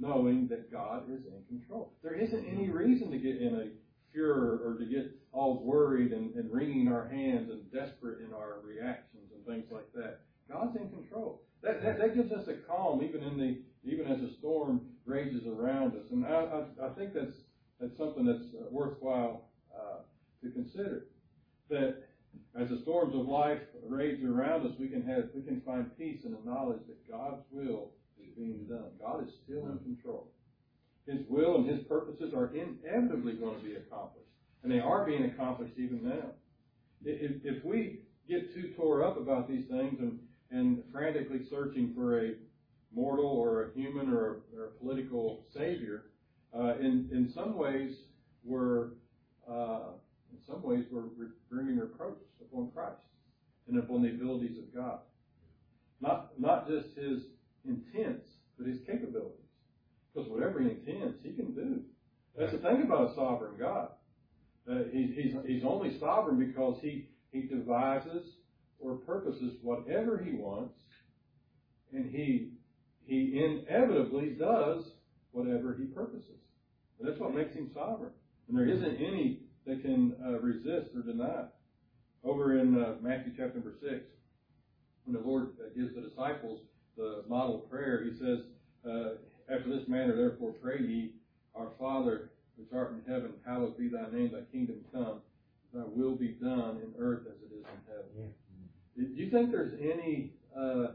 A: knowing that God is in control. There isn't any reason to get in a furor or to get all worried and, and wringing our hands and desperate in our reactions and things like that. God's in control. That, that, that gives us a calm even in the even as a storm rages around us. And I, I, I think that's that's something that's worthwhile uh, to consider. That as the storms of life rage around us, we can have we can find peace in the knowledge that God's will is being done. God is still in control. His will and His purposes are inevitably going to be accomplished, and they are being accomplished even now. If, if we get too tore up about these things and, and frantically searching for a mortal or a human or a, or a political savior, uh, in in some ways we're uh, in some ways we're bringing reproach upon Christ and upon the abilities of God. Not not just His intents, but His capabilities. Because whatever He intends, He can do. That's the thing about a sovereign God. Uh, he, he's he's only sovereign because He He devises or purposes whatever He wants, and He He inevitably does whatever He purposes. And that's what makes Him sovereign. And there isn't any that can uh, resist or deny. Over in uh, Matthew chapter number six, when the Lord uh, gives the disciples the model prayer, He says, uh, after this manner, therefore, pray ye, our Father, which art in heaven, hallowed be thy name, thy kingdom come, thy will be done in earth as it is in heaven. Yeah. Do you think there's any uh,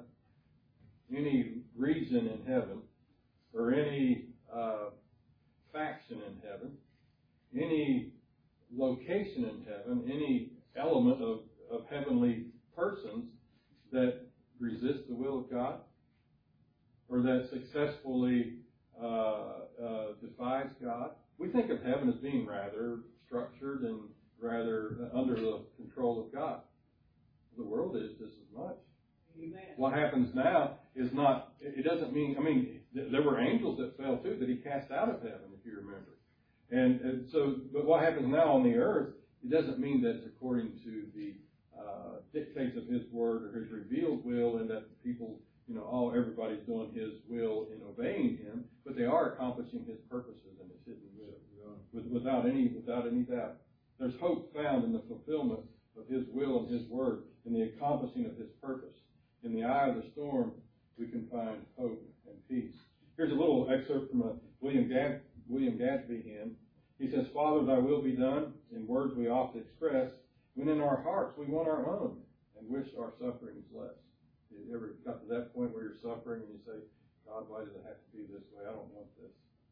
A: any region in heaven, or any uh, faction in heaven, any location in heaven, any element of, of heavenly persons that resist the will of God? Or that successfully uh, uh, defies God? We think of heaven as being rather structured and rather under the control of God. The world is just as much. Amen. What happens now is not, it doesn't mean, I mean, th- there were angels that fell too that He cast out of heaven, if you remember. And, and so, but what happens now on the earth, it doesn't mean that it's according to the uh, dictates of His word or His revealed will, and that people, you know, all everybody's doing His will in obeying Him, but they are accomplishing His purposes and His hidden will, with, without any without any doubt. There's hope found in the fulfillment of His will and His word, in the accomplishing of His purpose. In the eye of the storm, we can find hope and peace. Here's a little excerpt from a William Gad, William Gadsby hymn. He says, "Father, thy will be done, in words we oft express, when in our hearts we want our own, and wish our sufferings less." You ever got to that point where you're suffering and you say, God, why does it have to be this way? I don't want this.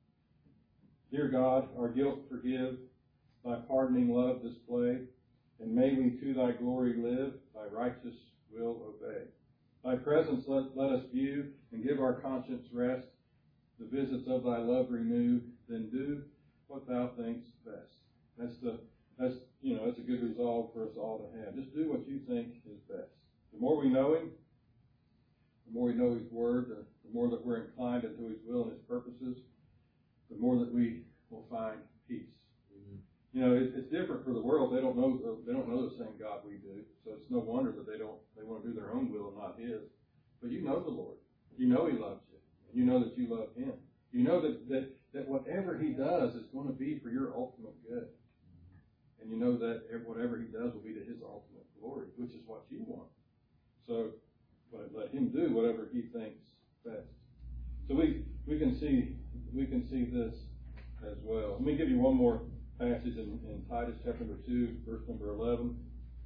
A: Dear God, our guilt forgive, thy pardoning love display, and may we to thy glory live, thy righteous will obey. Thy presence let, let us view, and give our conscience rest, the visits of thy love renew, then do what thou thinkst best. That's the, that's, you know, that's a good resolve for us all to have. Just do what you think is best. The more we know Him, the more we know His word, the, the more that we're inclined into His will and His purposes, the more that we will find peace. Mm-hmm. You know, it, it's different for the world. They don't know they don't know the same God we do, so it's no wonder that they don't they want to do their own will and not His. But you know the Lord. You know He loves you. You know that you love Him. You know that that, that whatever He does is going to be for your ultimate good. And you know that whatever He does will be to His ultimate glory, which is what you want. So but let Him do whatever He thinks best. So we we can see we can see this as well. Let me give you one more passage in, in Titus chapter number two, verse number eleven.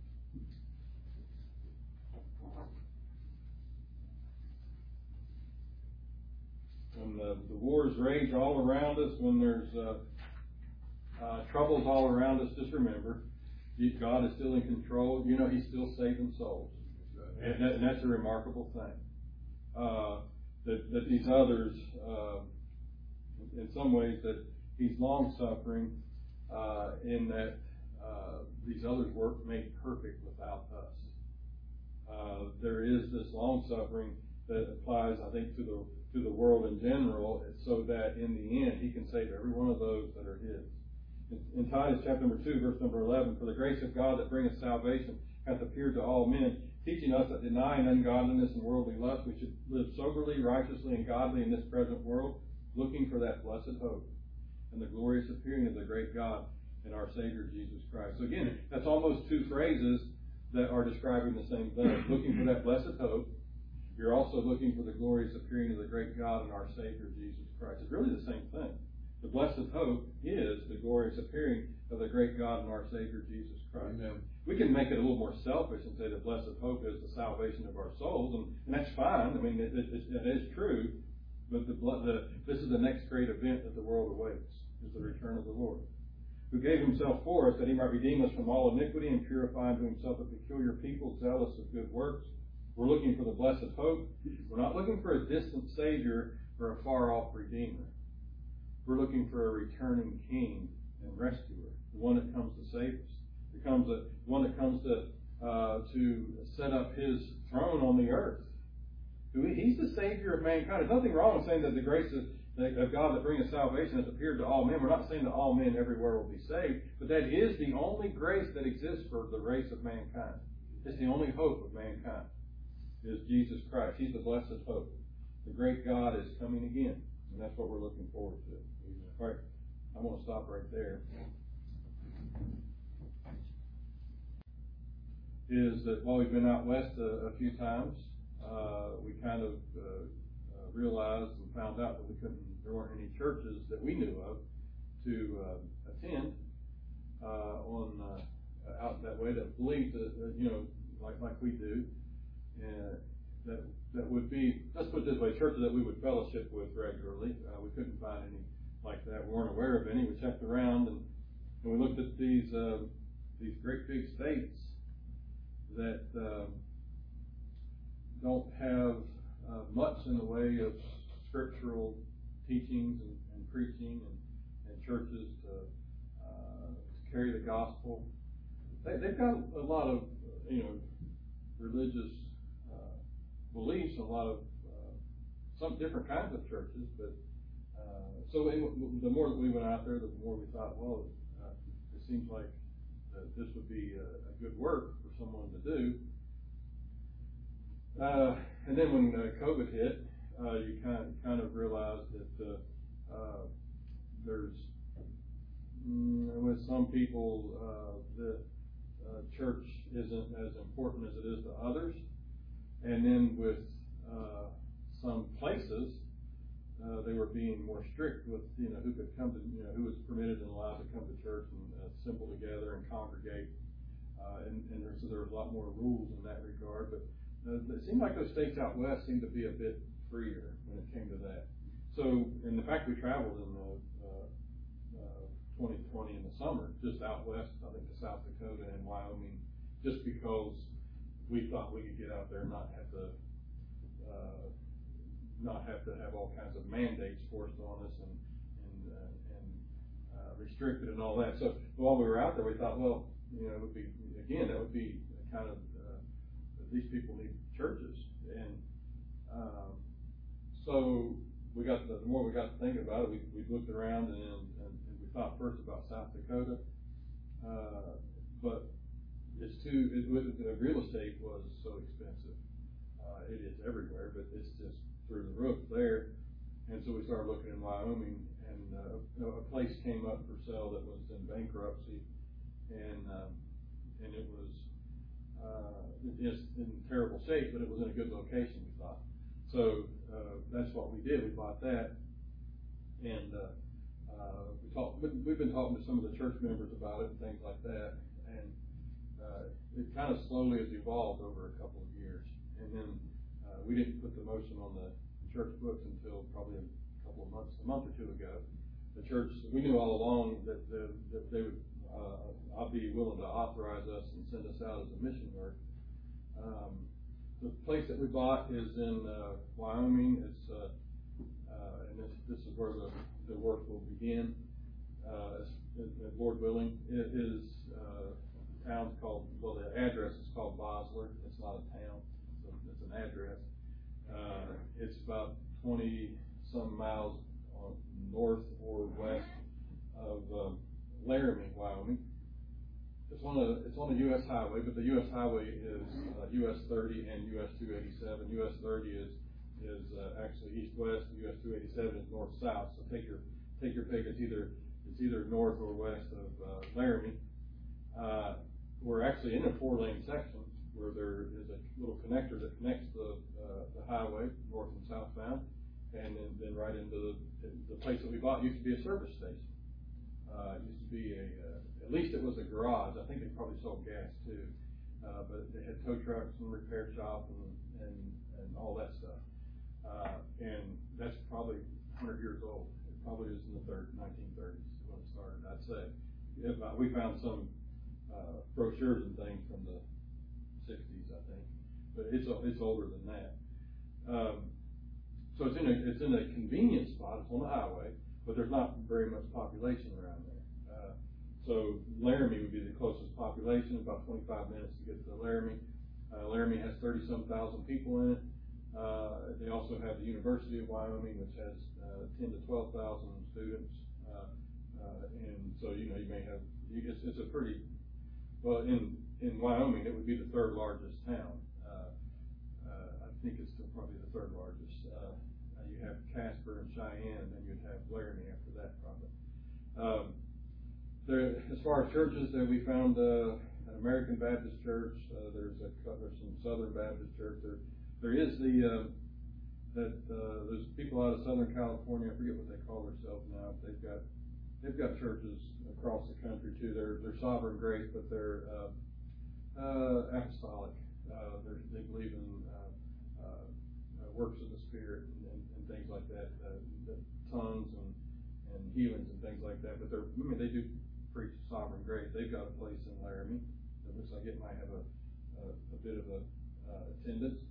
A: When the, the wars rage all around us, when there's uh, uh, troubles all around us, just remember, God is still in control. You know He's still saving souls. And, that, and that's a remarkable thing. Uh, that, that these others, uh, in some ways, that He's long-suffering uh, in that uh, these others were made perfect without us. Uh, there is this long-suffering that applies, I think, to the to the world in general, so that in the end He can save every one of those that are His. In, in Titus chapter number two, verse number eleven, "For the grace of God that bringeth salvation hath appeared to all men, teaching us that denying ungodliness and worldly lust, we should live soberly, righteously, and godly in this present world, looking for that blessed hope and the glorious appearing of the great God and our Savior Jesus Christ. So again, that's almost two phrases that are describing the same thing. Looking for that blessed hope. You're also looking for the glorious appearing of the great God and our Savior Jesus Christ. It's really the same thing. The blessed hope is the glorious appearing of the great God and our Savior Jesus Christ. Amen. We can make it a little more selfish and say the blessed hope is the salvation of our souls, and, and that's fine. I mean, it, it, it is true, but the, the, this is the next great event that the world awaits, is the return of the Lord, who gave himself for us that he might redeem us from all iniquity and purify unto himself a peculiar people, zealous of good works. We're looking for the blessed hope. We're not looking for a distant Savior or a far-off Redeemer. We're looking for a returning King and Rescuer, the one that comes to save us. It comes the one that comes to uh, to set up his throne on the earth. He's the Savior of mankind. There's nothing wrong with saying that the grace of, of God that bringeth salvation has appeared to all men. We're not saying that all men everywhere will be saved, but that is the only grace that exists for the race of mankind. It's the only hope of mankind, is Jesus Christ. He's the blessed hope. The great God is coming again, and that's what we're looking forward to. All right, I'm going to stop right there. Is that while we've been out west a, a few times, uh, we kind of uh, uh, realized and found out that we couldn't, there weren't any churches that we knew of to uh, attend uh, on uh, out that way that believed that, uh, you know, like like we do, and that that would be, let's put it this way, churches that we would fellowship with regularly. Uh, we couldn't find any like that. We weren't aware of any. We checked around and, and we looked at these uh, these great big states that uh, don't have uh, much in the way of scriptural teachings and, and preaching and, and churches to, uh, to carry the gospel. They, they've got a lot of, you know, religious uh, beliefs, a lot of uh, some different kinds of churches, but uh, so it, the more that we went out there, the more we thought, well, uh, it seems like uh, this would be a, a good work for someone to do. Uh, and then when uh, COVID hit, uh, you kind of, kind of realized that uh, uh, there's mm, with some people uh, the uh, church isn't as important as it is to others, and then with uh, some places uh, they were being more strict with, you know, who could come to, you know, who was permitted and allowed to come to church and uh, assemble together and congregate, uh, and, and there, so there was a lot more rules in that regard. But uh, it seemed like those states out west seemed to be a bit freer when it came to that. So, and the fact we traveled in the uh, uh, twenty twenty in the summer, just out west, I think to South Dakota and Wyoming, just because we thought we could get out there and not have to uh, not have to have all kinds of mandates forced on us and and uh, and uh, restricted and all that. So while we were out there, we thought, well, you know, it would be, again, that would be kind of uh, these people need churches, and um, so we got the, the more we got to thinking about it, we we looked around and, and, and we thought first about South Dakota, uh, but it's too it, the real estate was so expensive. Uh, it is everywhere, but it's just through the roof there. And so we started looking in Wyoming, and uh, a place came up for sale that was in bankruptcy, and um, and it was uh, just in terrible shape, but it was in a good location, we thought. So uh, that's what we did. We bought that, and uh, uh, we talked. We've been talking to some of the church members about it and things like that, and uh, it kind of slowly has evolved over a couple of years, and then. Uh, we didn't put the motion on the church books until probably a couple of months, a month or two ago. The church, we knew all along that, the, that they would, uh, I'd be willing to authorize us and send us out as a mission work. Um, the place that we bought is in uh, Wyoming. It's uh, uh, and this, this is where the, the work will begin. Uh, Lord willing, it is uh, the town's called, well, the address is called Bosler. It's not a town. It's an address. Uh, it's about twenty some miles on north or west of um, Laramie, Wyoming. It's on a it's on a U S highway, but the U S highway is uh, U S thirty and U S two eighty-seven. U S thirty is is uh, actually east-west, and U S two eighty-seven is north-south. So take your take your pick. It's either it's either north or west of uh, Laramie. Uh, we're actually in a four-lane section where there is a little connector that connects the uh, the highway north and southbound, and then, then right into the the place that we bought used to be a service station. Uh, it used to be a uh, at least it was a garage. I think they probably sold gas too, uh, but they had tow trucks and repair shop and and, and all that stuff. Uh, and that's probably one hundred years old. It probably is in the third, nineteen thirties when it started, I'd say. If, uh, we found some uh, brochures and things from the sixties, I think, but it's it's older than that. Um, so it's in a it's in a convenient spot. It's on the highway, but there's not very much population around there. Uh, so Laramie would be the closest population, about twenty-five minutes to get to Laramie. Uh, Laramie has thirty some thousand people in it. Uh, they also have the University of Wyoming, which has uh, ten to twelve thousand students, uh, uh, and so you know you may have it's, it's a pretty well in in Wyoming it would be the third largest town. Uh, uh, I think it's still probably the third largest. Uh, you have Casper and Cheyenne, and then you'd have Laramie after that probably. Um, there, as far as churches, there we found uh, an American Baptist church. Uh, there's a there's some Southern Baptist church. There, There is the, uh, that, uh, there's people out of Southern California, I forget what they call themselves now, they've got, they've got churches across the country too. They're, they're Sovereign Grace, but they're, uh, uh, apostolic. Uh, they're, they believe in, uh, uh, works of the Spirit and, and, and things like that, uh, the tongues and, and healings and things like that. But they're, I mean, they do preach Sovereign Grace. They've got a place in Laramie. It looks like it might have a, a, a bit of a, uh, attendance.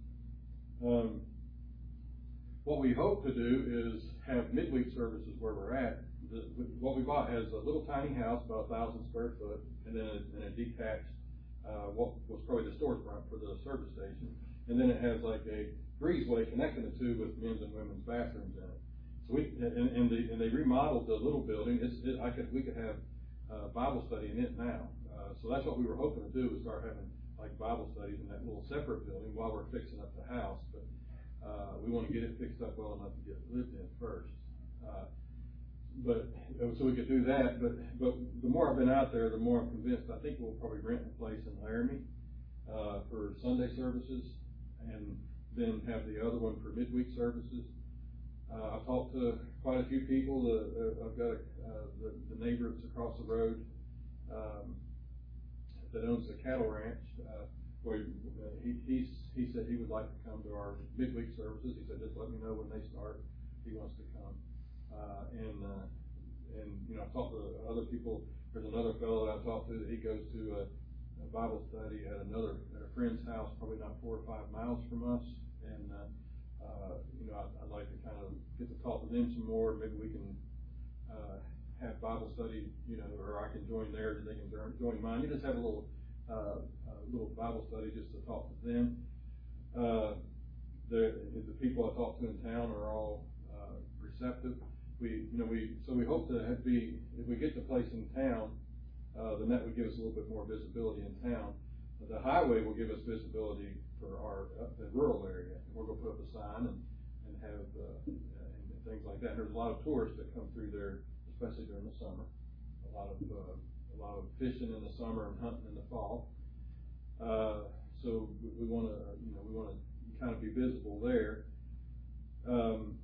A: Um, what we hope to do is have midweek services where we're at. The, what we bought has a little tiny house, about a thousand square foot, and then a, and a detached, uh, what was probably the storefront for the service station. And then it has like a breezeway connecting the two with men's and women's bathrooms in it. So we, and, and, the, and they remodeled the little building. It's, it, I could, we could have uh, Bible study in it now. Uh, so that's what we were hoping to do, is start having like Bible studies in that little separate building while we're fixing up the house. But uh, we want to get it fixed up well enough to get lived in first. Uh, but so we could do that. But but the more I've been out there, the more I'm convinced. I think we'll probably rent a place in Laramie uh, for Sunday services, and then have the other one for midweek services. Uh, I've talked to quite a few people. Uh, I've got a, uh, the, the neighbor that's across the road. Um, that owns the cattle ranch, uh, where he, he's, he said he would like to come to our midweek services. He said, just let me know when they start. He wants to come. Uh, and, uh, and, you know, I've talked to other people. There's another fellow that I've talked to that he goes to a, a Bible study at another, at a friend's house, probably not four or five miles from us. And, uh, uh, you know, I'd, I'd like to kind of get to talk to them some more. Maybe we can, uh, have Bible study, you know, or I can join theirs and they can join mine. You just have a little, uh, a little Bible study just to talk to them. Uh, the, the people I talk to in town are all, uh, receptive. We, you know, we, so we hope to have be, if we get the place in town, uh, then that would give us a little bit more visibility in town. The highway will give us visibility for our, uh, the rural area. We're going to put up a sign and, and have, uh, and, and things like that. And there's a lot of tourists that come through there, especially during the summer. A lot of uh, a lot of fishing in the summer and hunting in the fall. Uh, so we, we want to, you know, we want to kind of be visible there. Um,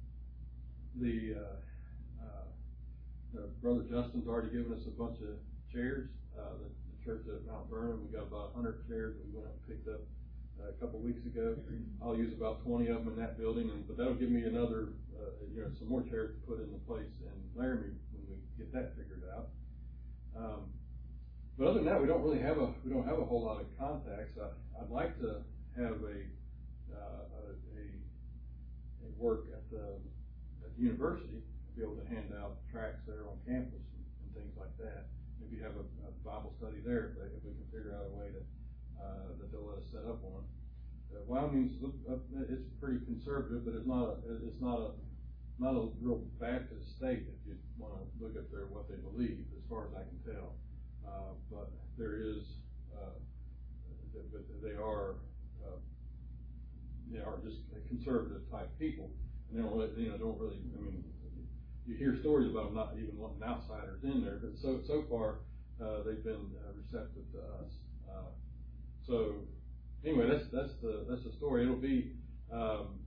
A: the, uh, uh, the Brother Justin's already given us a bunch of chairs. Uh, the, the church at Mount Vernon, we got about a hundred chairs that we went up and picked up uh, a couple weeks ago. I'll use about twenty of them in that building, and but that'll give me another, uh, you know, some more chairs to put in the place in Laramie when we get that figured out. Um, but other than that, we don't really have a we don't have a whole lot of contacts. I, I'd like to have a uh, a, a, a work at the at the university, be able to hand out tracts there on campus and, and things like that. Maybe have a, a Bible study there if, they, if we can figure out a way to uh, that they'll let us set up one. Uh, Wyoming's uh, it's pretty conservative, but it's not a it's not a not a real Baptist state if you want to look at their what they believe, as far as I can tell. Uh, but there is, uh, but they are uh, they are are just conservative type people, and they don't really, you know, don't really. I mean, you hear stories about them not even wanting outsiders in there, but so so far uh, they've been uh, receptive to us. Uh, so anyway, that's that's the that's the story. It'll be um,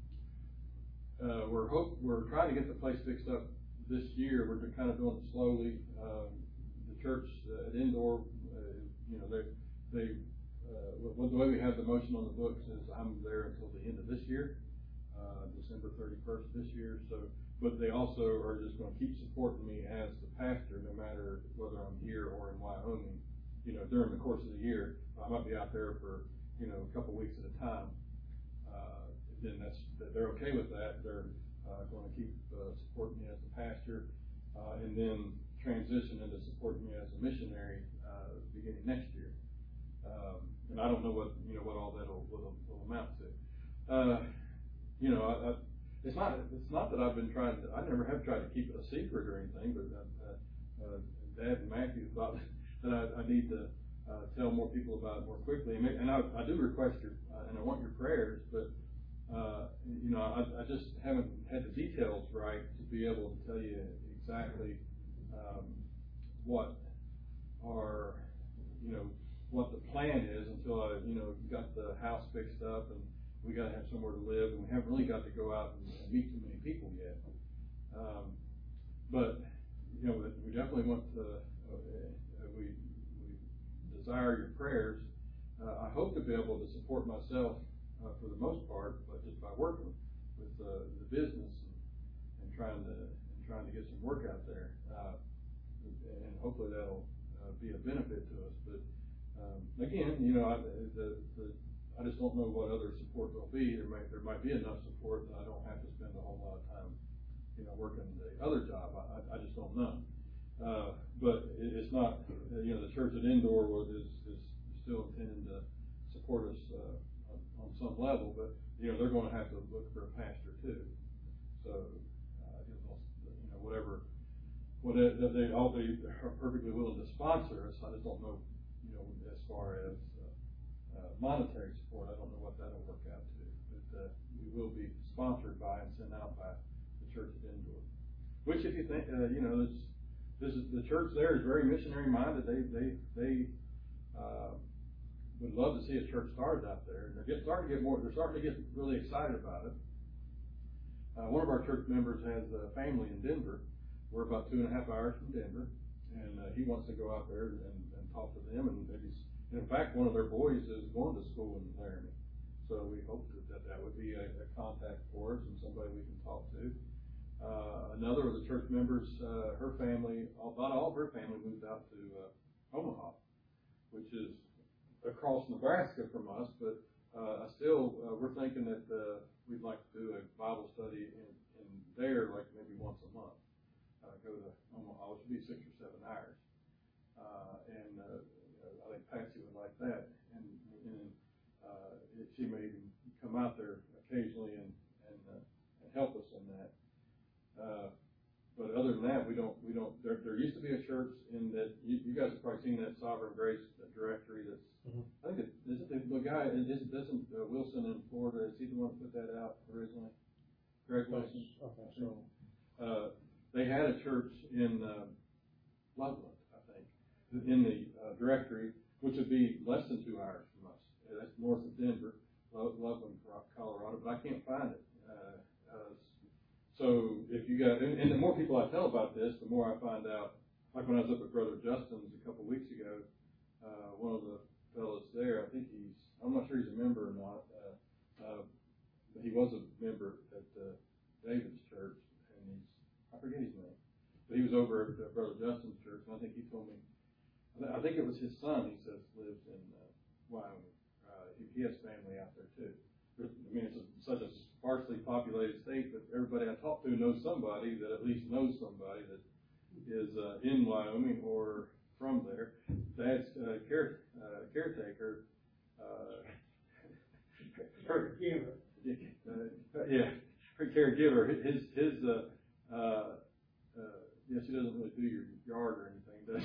A: uh, we're hope we're trying to get the place fixed up this year. We're kind of doing it slowly. Um, the church uh, at Indoor, uh, you know, they they uh, well, the way we have the motion on the books is I'm there until the end of this year, uh, December thirty-first this year. So. But they also are just going to keep supporting me as the pastor, no matter whether I'm here or in Wyoming. You know, during the course of the year, I might be out there for, you know, a couple weeks at a time. Uh, then that's they're okay with that. They're uh, going to keep uh, supporting me as the pastor, uh, and then transition into supporting me as a missionary uh, beginning next year. Um, and I don't know what you know what all that will, will, will amount to. Uh, you know, I. I It's not. It's not that I've been trying to. I never have tried to keep it a secret or anything. But uh, uh, Dad and Matthew thought that I, I need to uh, tell more people about it more quickly. And, and I, I do request your uh, and I want your prayers. But uh, you know, I, I just haven't had the details right to be able to tell you exactly um, what our you know what the plan is until I you know got the house fixed up and. We got to have somewhere to live, and we haven't really got to go out and meet too many people yet. Um, but you know, we definitely want to. Uh, we, we desire your prayers. Uh, I hope to be able to support myself uh, for the most part, but just by working with uh, the business and, and trying to and trying to get some work out there, uh, and hopefully that'll uh, be a benefit to us. But um, again, you know, I, the the I just don't know what other support there'll be. There might there might be enough support that I don't have to spend a whole lot of time, you know, working the other job. I, I just don't know. Uh, but it, it's not, you know, the church at Indoor is, is still intending to support us uh, on, on some level. But you know, they're going to have to look for a pastor too. So uh, you know, whatever, whatever they all they are perfectly willing to sponsor us. I just don't know, you know, as far as Uh, monetary support. I don't know what that'll work out to, but uh, we will be sponsored by and sent out by the church at Indoor. Which, if you think, uh, you know, this this is the church there is very missionary minded. They they they uh, would love to see a church started out there, and they're getting starting to get more. They're starting to get really excited about it. Uh, one of our church members has a family in Denver. We're about two and a half hours from Denver, and uh, he wants to go out there and, and talk to them and maybe. In fact, one of their boys is going to school in Laramie, so we hope that that, that would be a, a contact for us and somebody we can talk to. Uh, another of the church members, uh, her family, about all of her family moved out to uh, Omaha, which is across Nebraska from us, but uh, I still, uh, we're thinking that uh, we'd like to do a Bible study in, in there, like maybe once a month. Uh, go to Omaha, which would be six or seven hours. Uh, and uh, I think Patsy would like that, and, and uh, she may even come out there occasionally and and, uh, and help us in that. Uh, but other than that, we don't we don't. There, there used to be a church in that you, you guys have probably seen that Sovereign Grace directory. That's mm-hmm. I think it is it the, the guy. It isn't doesn't uh, Wilson in Florida? Is he the one who put that out originally? Greg Wilson. Okay. So uh, they had a church in uh, Loveland, I think, in the uh, directory, which would be less than two hours from us. Uh, that's north of Denver, Loveland, Colorado, but I can't find it. Uh, uh, so if you got, and, and the more people I tell about this, the more I find out. Like when I was up at Brother Justin's a couple of weeks ago, uh, one of the fellows there, I think he's, I'm not sure he's a member or not, uh, uh, but he was a member at uh, David's church, and he's, I forget his name, but he was over at uh, Brother Justin's church, and I think he told me, I think it was his son, he says, lives in uh, Wyoming. Uh, he, he has family out there too. I mean, it's a, such a sparsely populated state, but everybody I talk to knows somebody that at least knows somebody that is uh, in Wyoming or from there. Dad's uh, care, uh, caretaker, uh, her, uh, yeah, her caregiver, his, his, uh, uh, uh, yeah, she doesn't really do your yard or anything, does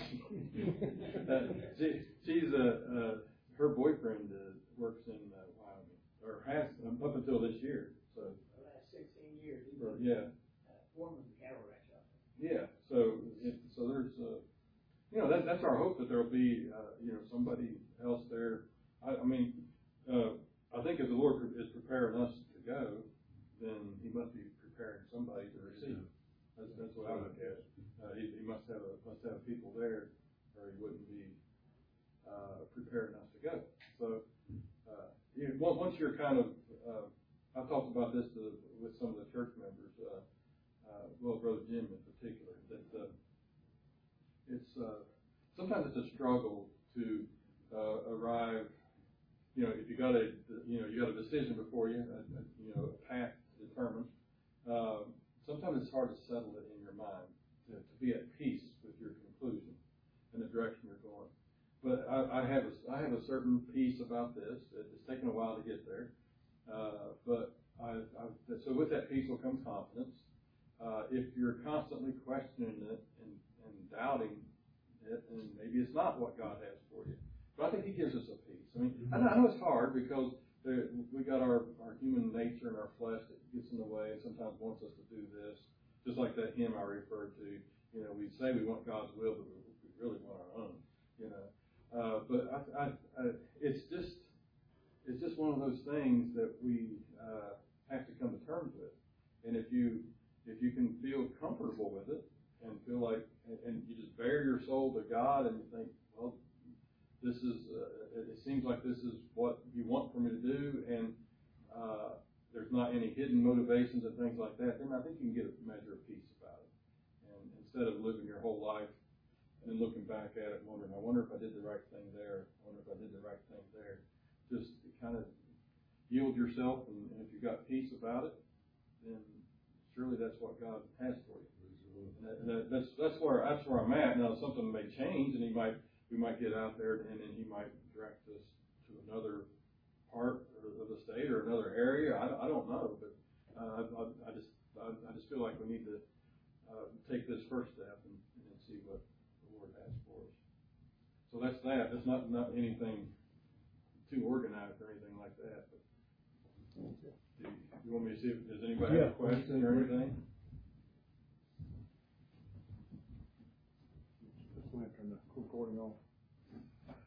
A: she? uh, she she's, uh, uh, her boyfriend uh, works in uh, Wyoming, or has, um, up until this year, so.
B: The last sixteen years.
A: Or, yeah.
B: Uh, foreman of the cattle ranch out
A: Yeah, so, it, so there's, uh, you know, that, that's our hope, that there'll be, uh, you know, somebody else there. I, I mean, uh, I think if the Lord is preparing us to go, then he must be preparing somebody to receive. That's, that's what I look at. Uh, he, he must have a, must have people there, or he wouldn't be, uh, preparing us to go. So, uh, you know, once you're kind of, uh, I've talked about this to, with some of the church members, uh, uh, well, Brother Jim in particular, that, uh, it's, uh, sometimes it's a struggle to, uh, arrive, you know, if you got a, you know, you got a decision before you, a, a, you know, a path determined, um, sometimes it's hard to settle it in your mind, to, to be at peace with your conclusion and the direction you're going. But I, I have a, I have a certain peace about this. It's taken a while to get there. Uh, but I, I, so with that peace will come confidence. Uh, if you're constantly questioning it and, and doubting it, and maybe it's not what God has for you. But I think he gives us a peace. I mean, I know, I know it's hard because there, we got our, our human nature and our flesh that gets in the way and sometimes wants us to do this. Just like that hymn I referred to, you know, we say we want God's will, but we, we really want our own, you know. Uh, but I, I, I, it's just, it's just one of those things that we uh, have to come to terms with. And if you, if you can feel comfortable with it and feel like, and, and you just bare your soul to God and you think, well, this is, uh, it seems like this is what you want for me to do, and uh, there's not any hidden motivations and things like that, then I think you can get a measure of peace about it. And instead of living your whole life and then looking back at it and wondering, I wonder if I did the right thing there, I wonder if I did the right thing there, just kind of yield yourself, and, and if you've got peace about it, then surely that's what God has for you. And that, and that, that's that's where that's where I'm at now. Something may change, and he might we might get out there, and then he might direct us to another part of the state or another area. I, I don't know, but uh, I, I just I, I just feel like we need to uh, take this first step and, and then see what the Lord has for us. So that's that. It's not not anything too organized or anything like that. But do you, you want me to see if does anybody
C: yeah.
A: have a question or anything?
C: I'm going to turn the recording off.